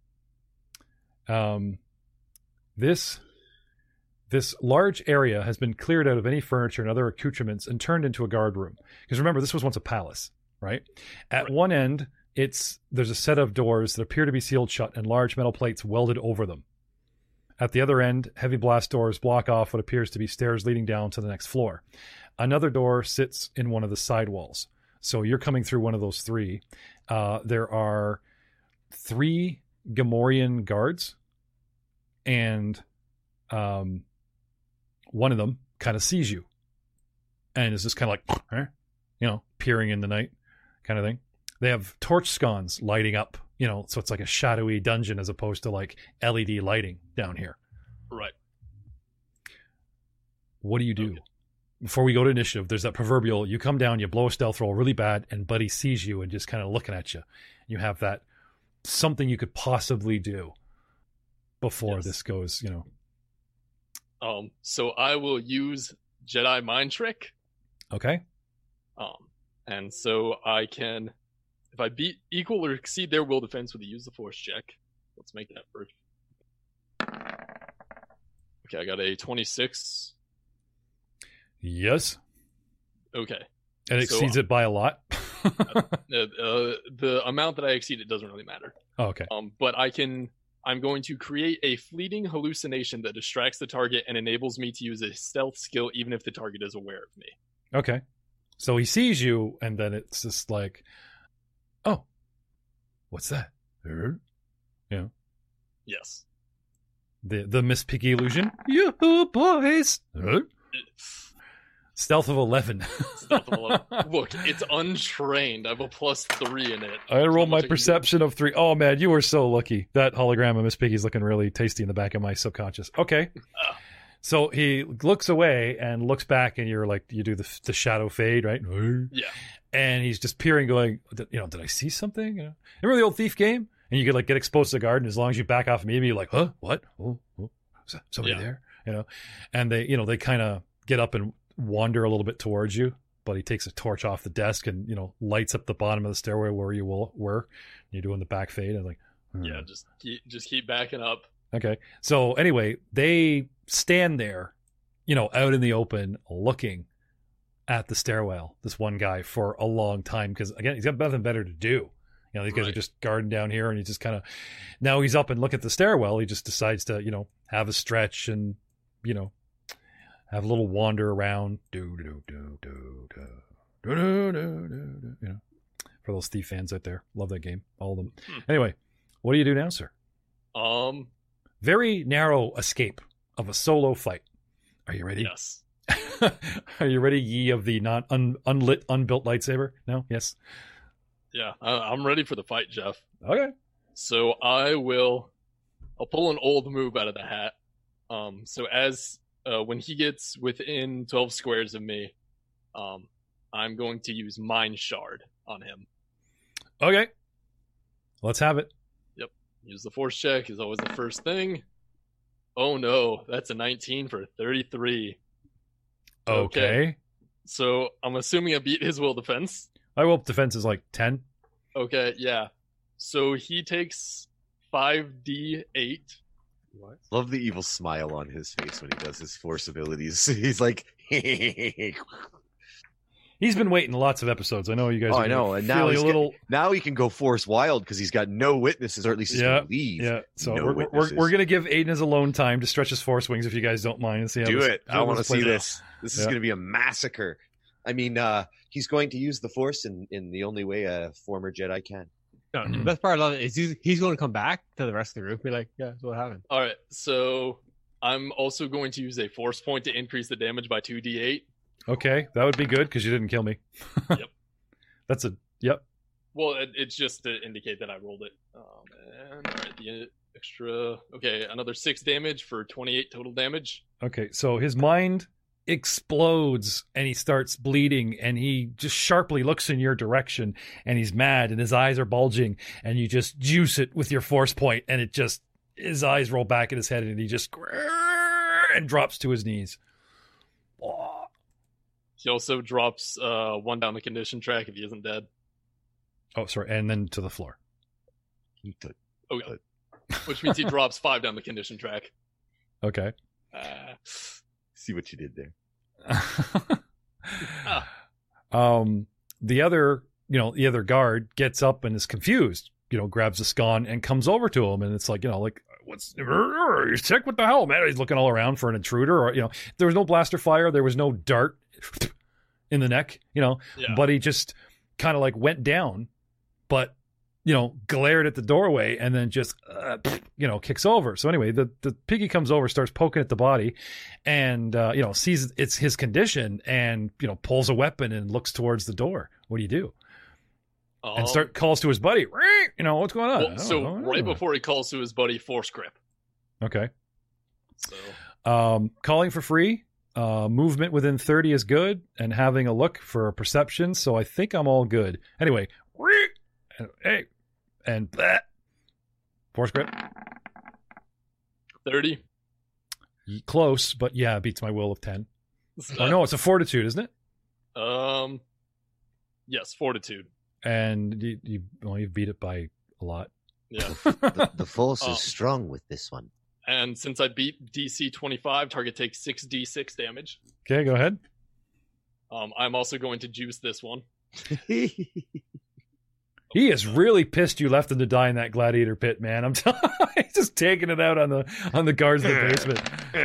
This large area has been cleared out of any furniture and other accoutrements and turned into a guard room. Because remember, this was once a palace, right? At one end, there's a set of doors that appear to be sealed shut and large metal plates welded over them. At the other end, heavy blast doors block off what appears to be stairs leading down to the next floor. Another door sits in one of the side walls. So you're coming through one of those 3. There are 3 Gamorrean guards, and one of them kind of sees you and is just kind of like, peering in the night kind of thing. They have torch sconces lighting up, so it's like a shadowy dungeon as opposed to like LED lighting down here. Right. What do you do? Okay. Before we go to initiative, there's that proverbial, you come down, you blow a stealth roll really bad, and Buddy sees you and just kind of looking at you. You have that something you could possibly do before this goes, So I will use Jedi Mind Trick. Okay. And so I can, if I beat, equal, or exceed their will defense with a use the force check. Let's make that first. Okay, I got a 26. Yes. Okay. And it exceeds it by a lot. The amount that I exceed, it doesn't really matter. Oh, okay. But I'm going to create a fleeting hallucination that distracts the target and enables me to use a stealth skill even if the target is aware of me. Okay. So he sees you, and then it's just like, oh, what's that? Yeah. Yes. The Miss Piggy illusion. Yoo-hoo, boys! Stealth of 11. Stealth of 11. Look, it's untrained. I have a +3 in it. I rolled my perception of 3. Oh, man, you were so lucky. That hologram of Miss Piggy's looking really tasty in the back of my subconscious. Okay. So he looks away and looks back, and you're like, you do the shadow fade, right? Yeah. And he's just peering, going, did I see something? Remember the old Thief game? And you could like get exposed to the guard, and as long as you back off me, you're like, huh? What? Oh, is somebody there? And they kind of get up and wander a little bit towards you, but he takes a torch off the desk and lights up the bottom of the stairway where you were. You're doing the back fade, and like, yeah, just keep backing up. Okay. So anyway, they stand there, out in the open, looking at the stairwell. This one guy for a long time because again, he's got nothing better to do. These guys are just guarding down here, and he just kind of, now he's up and look at the stairwell. He just decides to, have a stretch and, have a little wander around. For those Thief fans out there, love that game, all of them. Anyway, what do you do now, sir? Very narrow escape of a solo fight. Are you ready? Yes. Are you ready, ye of the unlit, unbuilt lightsaber? No? Yes? Yeah, I'm ready for the fight, Jeff. Okay. So I'll pull an old move out of the hat. So as when he gets within 12 squares of me, I'm going to use Mind Shard on him. Okay. Let's have it. Yep. Use the force check is always the first thing. Oh no, that's a 19 for 33. Okay. So I'm assuming I beat his will defense. My will defense is like 10. Okay, yeah. So he takes 5d8. What? Love the evil smile on his face when he does his force abilities. He's like, he's been waiting lots of episodes. I know you guys. Oh, I know. And now now he can go force wild because he's got no witnesses, or at least he's going to leave. Yeah. So we're going to give Aiden his alone time to stretch his force wings, if you guys don't mind, and see how do it. I want to see this. Out. This is going to be a massacre. I mean, he's going to use the force in the only way a former Jedi can. No, the best part I love it is he's going to come back to the rest of the group and be like, yeah, that's what happened. All right, so I'm also going to use a force point to increase the damage by 2d8. Okay, that would be good because you didn't kill me. Yep. Yep. Well, it's just to indicate that I rolled it. And all right, the extra. Okay, another 6 damage for 28 total damage. Okay, so his mind explodes and he starts bleeding and he just sharply looks in your direction and he's mad and his eyes are bulging and you just juice it with your force point and it just, his eyes roll back in his head and he just and drops to his knees. He also drops 1 down the condition track if he isn't dead. Oh, sorry, and then to the floor. Okay. Which means he drops 5 down the condition track. Okay. See what you did there. The other guard gets up and is confused, grabs a scone and comes over to him. And it's like, what's, you're sick? What the hell, man? He's looking all around for an intruder or, there was no blaster fire. There was no dart in the neck, but he just kind of like went down, but, glared at the doorway and then just, kicks over. So anyway, the piggy comes over, starts poking at the body and, sees it's his condition and, pulls a weapon and looks towards the door. What do you do? And calls to his buddy, what's going on? Right before he calls to his buddy, force grip. Okay. So, calling for free, movement within 30 is good and having a look for a perception. So I think I'm all good. Anyway, hey, and that force grip 30. Close, but yeah, beats my will of 10. Oh no, it's a fortitude, isn't it? Yes, fortitude. And you beat it by a lot. Yeah. the force is strong with this one. And since I beat DC 25, target takes 6d6 damage. Okay, go ahead. I'm also going to juice this one. He is really pissed you left him to die in that gladiator pit, man. I'm he's just taking it out on the guards in the basement.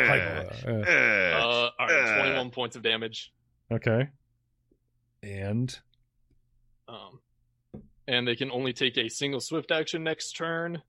All right, 21 points of damage. Okay. And they can only take a single swift action next turn.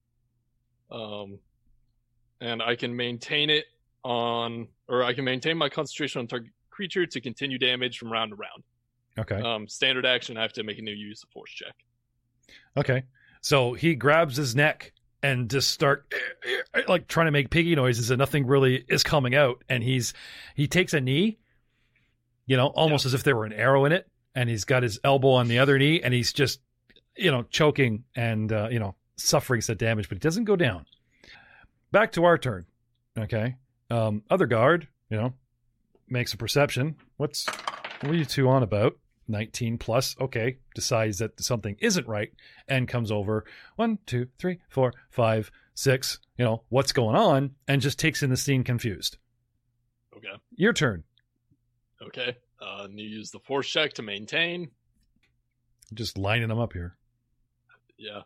And I can maintain I can maintain my concentration on target creature to continue damage from round to round. Okay. Standard action, I have to make a new use of force check. Okay. So he grabs his neck and just start like trying to make piggy noises and nothing really is coming out. And he takes a knee, almost as if there were an arrow in it. And he's got his elbow on the other knee and he's just, choking and, suffering some damage, but he doesn't go down. Back to our turn. Okay. Other guard, makes a perception. What are you two on about? 19 plus. Okay. Decides that something isn't right and comes over 1, 2, 3, 4, 5, 6, what's going on? And just takes in the scene confused. Okay. Your turn. Okay. You use the force check to maintain. Just lining them up here. Yeah.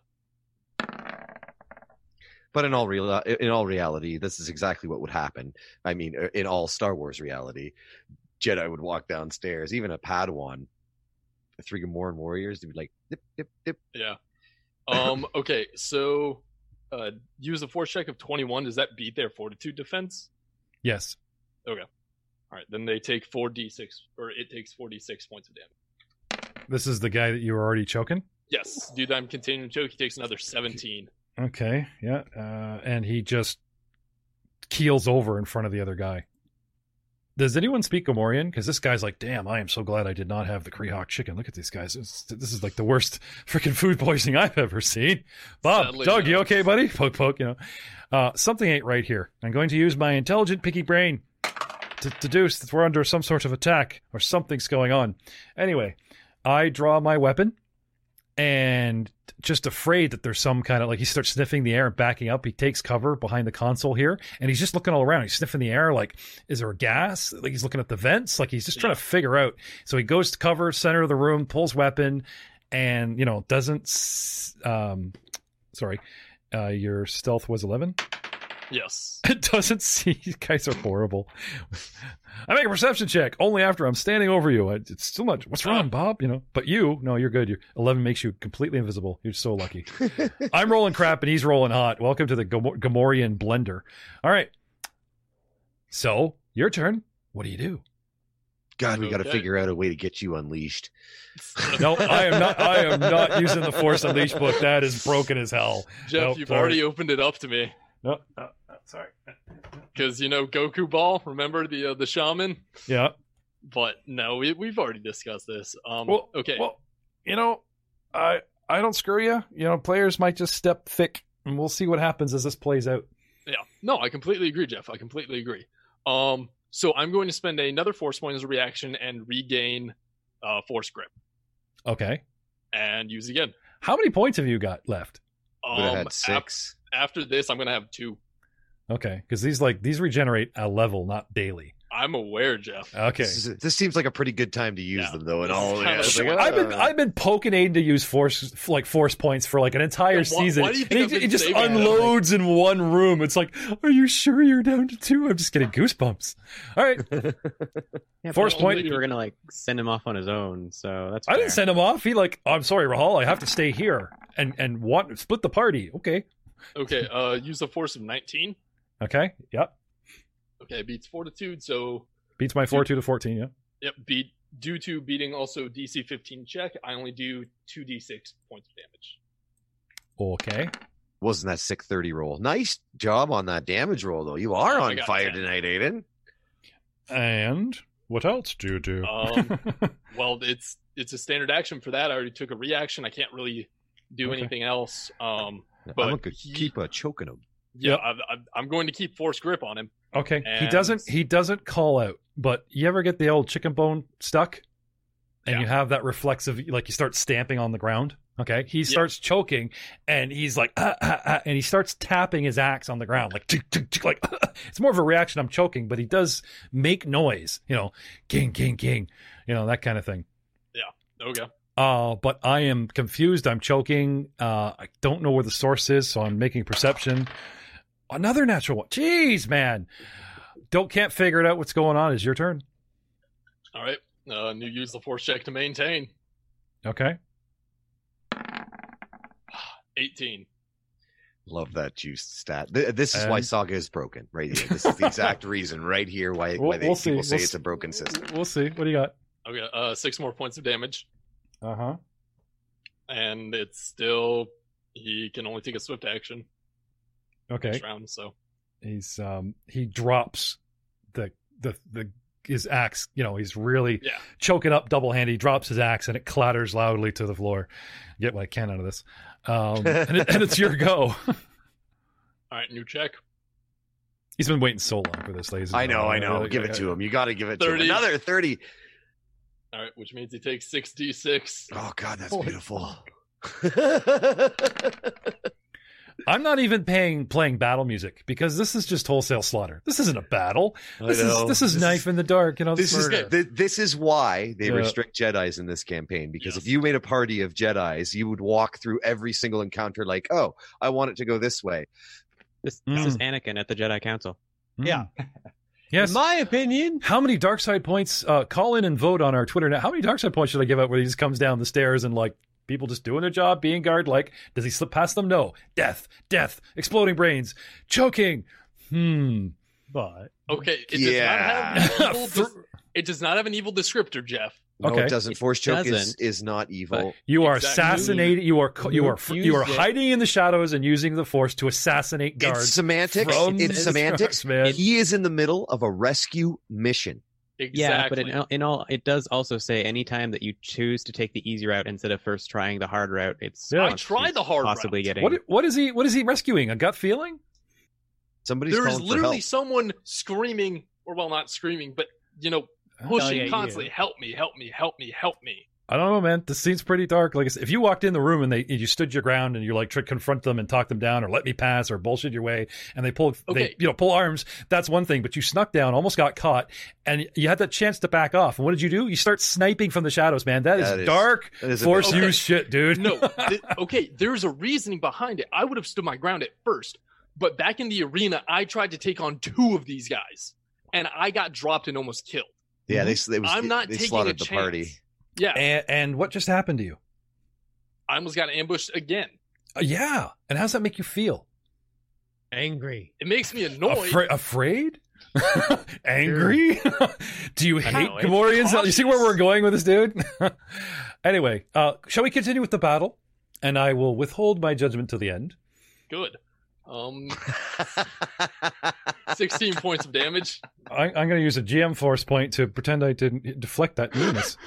But in all reality, this is exactly what would happen. I mean, in all Star Wars reality, Jedi would walk downstairs, even a Padawan, the 3 Gamorrean warriors, they'd be like, dip, dip, dip. Yeah. Okay, so use a force check of 21. Does that beat their fortitude defense? Yes. Okay. All right, then they take 4d6, or it takes 4d6 points of damage. This is the guy that you were already choking? Yes. Dude, I'm continuing to choke. He takes another 17. Okay, yeah. And he just keels over in front of the other guy. Does anyone speak Gamorrean? Because this guy's like, damn, I am so glad I did not have the Kree-Hawk chicken. Look at these guys. This is like the worst freaking food poisoning I've ever seen. Bob, sadly, Doug, you okay, buddy? Poke, poke, something ain't right here. I'm going to use my intelligent, picky brain to deduce that we're under some sort of attack or something's going on. Anyway, I draw my weapon, and just afraid that there's some kind of, like, he starts sniffing the air and backing up. He takes cover behind the console here, and he's just looking all around. He's sniffing the air, like, is there a gas? Like, he's looking at the vents. Like, he's just trying to figure out. So he goes to cover, center of the room, pulls weapon, and, doesn't... your stealth was 11? Yes. It doesn't see. You guys are horrible. I make a perception check only after I'm standing over you. It's too much. What's wrong, Bob? But you're good. 11 makes you completely invisible. You're so lucky. I'm rolling crap and he's rolling hot. Welcome to the Gamorrean blender. All right. So, your turn. What do you do? God, we got to figure out a way to get you unleashed. No, I am not using the Force Unleashed book. That is broken as hell. Jeff, you've already opened it up to me. No, sorry. Because Goku Ball, remember the shaman? Yeah. But no, we've already discussed this. Okay. Well, I don't screw you. Players might just step thick, and we'll see what happens as this plays out. Yeah. No, I completely agree, Jeff. I completely agree. So I'm going to spend another Force point as a reaction and regain Force Grip. Okay. And use again. How many points have you got left? Would have had 6. After this, I'm going to have 2. Okay, because these regenerate a level, not daily. I'm aware, Jeff. Okay, this seems like a pretty good time to use them, though. And all, I've been poking Aiden to use force points for like an entire season. Why do you think he just unloads in one room? It's like, are you sure you're down to 2? I'm just getting goosebumps. All right, force point. You were gonna send him off on his own, so that's. I didn't send him off. He I'm sorry, Rahal. I have to stay here and split the party. Okay. Okay. Use a force of 19. Okay. Yep. Okay, beats Fortitude, so... Beats my 4-2 to 14, yeah. Yep, due to beating also DC 15 check, I only do 2d6 points of damage. Okay. Wasn't that 630 roll? Nice job on that damage roll, though. You are on fire 10 tonight, Aiden. And what else do you do? Well, it's a standard action for that. I already took a reaction. I can't really do anything else. But I'm going to keep choking him. Yeah, I'm going to keep Force Grip on him. Okay, and he doesn't call out, but you ever get the old chicken bone stuck, and you have that reflexive, like you start stamping on the ground. Okay, he starts choking, and he's like, and he starts tapping his axe on the ground, like, like it's more of a reaction. I'm choking, but he does make noise, king, king, king, that kind of thing. Yeah. Okay. But I am confused. I'm choking. I don't know where the source is, so I'm making perception. Another natural one. Jeez, man. Can't figure it out what's going on. Is your turn. All right. You use the force check to maintain. Okay. 18. Love that juice stat. This is why Saga is broken, right here. This is the exact reason right here why people say it's a broken system. We'll see. What do you got? Okay. 6 more points of damage. Uh-huh. And it's still... He can only take a swift action. Okay. Next round, so he drops his axe. He's really choking up double hand. He drops his axe and it clatters loudly to the floor. Get what I can out of this, and it's your go. All right, new check. He's been waiting so long for this, ladies. I know. Give it to him. You got to give it 30. to him. Another 30. All right, which means he takes 6d6. Oh God, that's beautiful. I'm not even playing battle music because this is just wholesale slaughter. This isn't a battle. This is knife in the dark. This is why they restrict Jedis in this campaign, because if you made a party of Jedis, you would walk through every single encounter like, oh, I want it to go this way. This is Anakin at the Jedi Council. Yeah. Yes. In my opinion. How many dark side points? Call in and vote on our Twitter now. How many dark side points should I give out where he just comes down the stairs and people just doing their job, being guard, does he slip past them? No. Death, exploding brains, choking. But okay, it does not have an evil descriptor, Jeff. No, it doesn't. Force choke is not evil. You are assassinating. You are hiding in the shadows and using the Force to assassinate guards. It's semantics. It's semantics, man. He is in the middle of a rescue mission. Exactly. Yeah, but in all, it does also say anytime that you choose to take the easy route instead of first trying the hard route, I try the hard possibly route. Getting. What is he rescuing? A gut feeling? There is literally someone screaming, or not screaming, but pushing constantly. Help me! Help me! Help me! Help me! I don't know, man. This seems pretty dark. Like I said, if you walked in the room and you stood your ground and you like try to confront them and talk them down or let me pass or bullshit your way and they pull arms, that's one thing. But you snuck down, almost got caught, and you had that chance to back off. And what did you do? You start sniping from the shadows, man. That is dark force use shit, dude. No, there's a reasoning behind it. I would have stood my ground at first, but back in the arena, I tried to take on 2 of these guys, and I got dropped and almost killed. Yeah, they slaughtered the party. Yeah. And what just happened to you? I almost got ambushed again. Yeah. And how's that make you feel? Angry. It makes me annoyed. Afraid? Angry? Do you hate Gamorreans? You see where we're going with this, dude? Anyway, shall we continue with the battle? And I will withhold my judgment till the end. Good. 16 points of damage. I'm going to use a GM force point to pretend I didn't deflect that newness.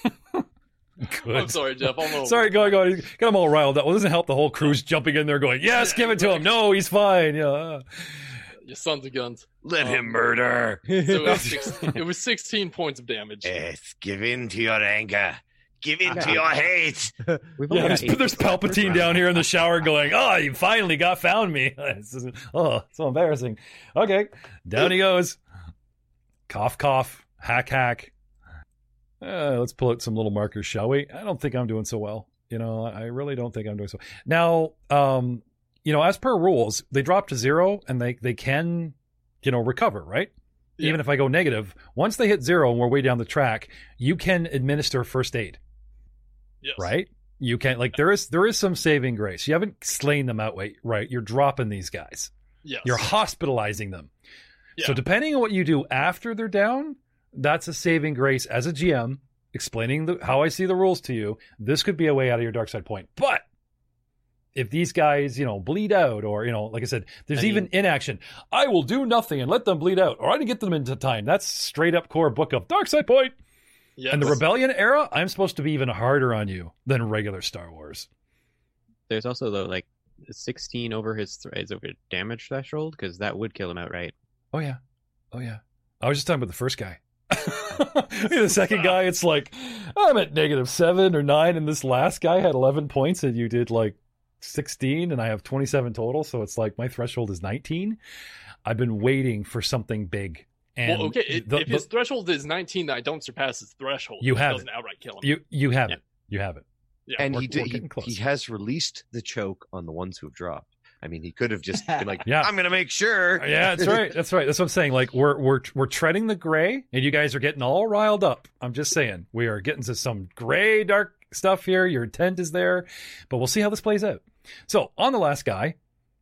Good. I'm sorry, Jeff. Sorry, go. Got him all riled up. Well, it doesn't help the whole crew's jumping in there going, yes, give it to him. No, he's fine. Yeah. You sons of guns. Let him murder. So it was 16 points of damage. Yes, give in to your anger. Give in to your hate. There's Palpatine down here in the shower going, oh, you finally found me. Oh, so embarrassing. Okay, down he goes. Cough, cough. Hack, hack. Let's pull out some little markers, shall we? I don't think I'm doing so well. I really don't think I'm doing so well. Now, as per rules, they drop to 0 and they can, recover, right? Yeah. Even if I go negative, once they hit 0 and we're way down the track, you can administer first aid. Yes. Right? You can there is some saving grace. You haven't slain them outright, right? You're dropping these guys. Yes. You're hospitalizing them. Yeah. So depending on what you do after they're down, that's a saving grace as a GM, explaining how I see the rules to you. This could be a way out of your dark side point. But if these guys, bleed out or, like I said, there's even inaction. I will do nothing and let them bleed out or I didn't get them into time. That's straight up core book of dark side point. Yes. And the Rebellion era, I'm supposed to be even harder on you than regular Star Wars. There's also, though, 16 over his damage threshold, because that would kill him outright. Oh, yeah. I was just talking about the first guy. The second guy, it's I'm at -7 or 9, and this last guy had 11 points, and you did 16, and I have 27 total, so it's my threshold is 19. I've been waiting for something big. And well, okay, if his threshold is 19, I don't surpass his threshold. You have doesn't outright kill him. You have it. You have it. Yeah, and he has released the choke on the ones who have dropped. I mean, he could have just been I'm going to make sure. Yeah, that's right. That's right. That's what I'm saying. We're treading the gray, and you guys are getting all riled up. I'm just saying we are getting to some gray, dark stuff here. Your intent is there, but we'll see how this plays out. So on the last guy,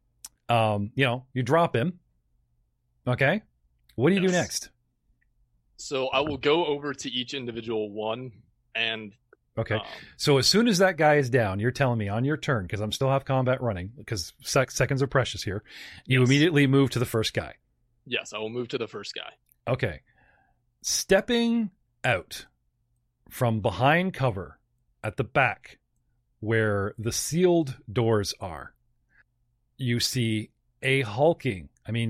you drop him. Okay. What do you do next? So I will go over to each individual one and... Okay. So as soon as that guy is down, you're telling me on your turn, because I'm still have combat running, because seconds are precious here, you immediately move to the first guy. Yes, I will move to the first guy. Okay. Stepping out from behind cover at the back where the sealed doors are, you see this hulking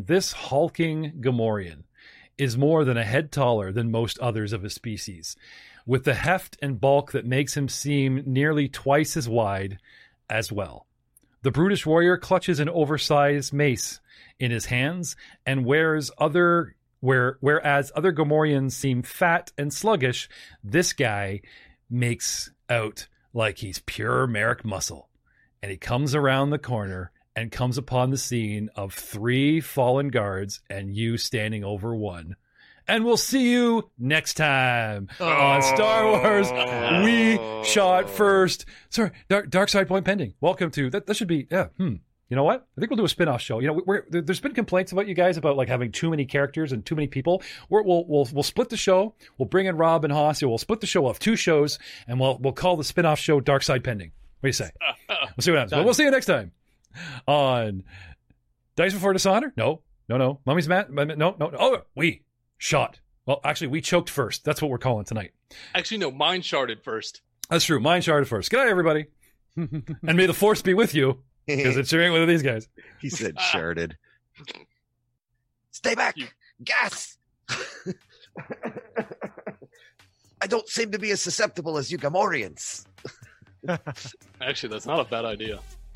Gamorrean is more than a head taller than most others of his species, with the heft and bulk that makes him seem nearly twice as wide as well. The brutish warrior clutches an oversized mace in his hands, and whereas other Gamorreans seem fat and sluggish, this guy makes out like he's pure Merrick muscle. And he comes around the corner and comes upon the scene of 3 fallen guards and you standing over one. And we'll see you next time on Star Wars. We shot first. Sorry, Dark Side Point pending. Welcome to that. That should be You know what? I think we'll do a spin-off show. There's been complaints about you guys about having too many characters and too many people. We'll split the show. We'll bring in Rob and Haas. We'll split the show off 2 shows, and we'll call the spin-off show Dark Side Pending. What do you say? We'll see what happens. But we'll see you next time on Dice Before Dishonor. No. Mummy's Matt. No. Oh, we shot. Well, actually, we choked first. That's what we're calling tonight. Actually, no, mine sharded first. That's true. Mine sharded first. Good night, everybody. And may the Force be with you, because it's sharing with these guys. He said sharded. Stay back. Gas. I don't seem to be as susceptible as you Gamorreans. Actually, that's not a bad idea.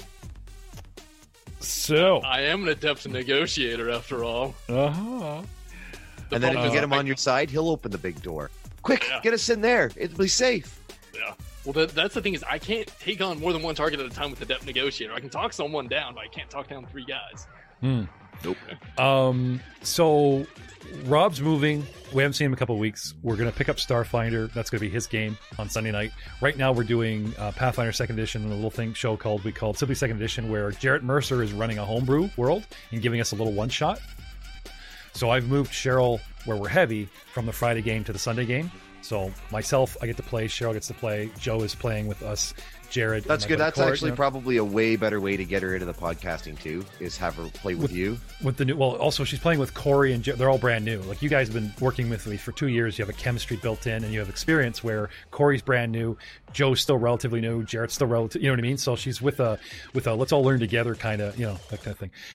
So I am an adept negotiator, after all. Uh-huh. And then if you get him on your side, he'll open the big door. Quick, get us in there. It'll be safe. Yeah. Well, that's the thing is I can't take on more than one target at a time with the adept negotiator. I can talk someone down, but I can't talk down 3 guys. Nope. So Rob's moving. We haven't seen him in a couple of weeks. We're going to pick up Starfinder. That's going to be his game on Sunday night. Right now we're doing Pathfinder 2nd Edition and a little show we called Simply 2nd Edition, where Jarrett Mercer is running a homebrew world and giving us a little one-shot. So I've moved Cheryl, where we're heavy, from the Friday game to the Sunday game. So myself, I get to play. Cheryl gets to play. Joe is playing with us. Jared. That's good. That's actually probably a way better way to get her into the podcasting too, is have her play with you. With the new, well, also she's playing with Corey and they're all brand new. Like, you guys have been working with me for 2 years. You have a chemistry built in and you have experience, where Corey's brand new, Joe's still relatively new, Jared's still relative. You know what I mean? So she's with a let's all learn together kind of, that kind of thing.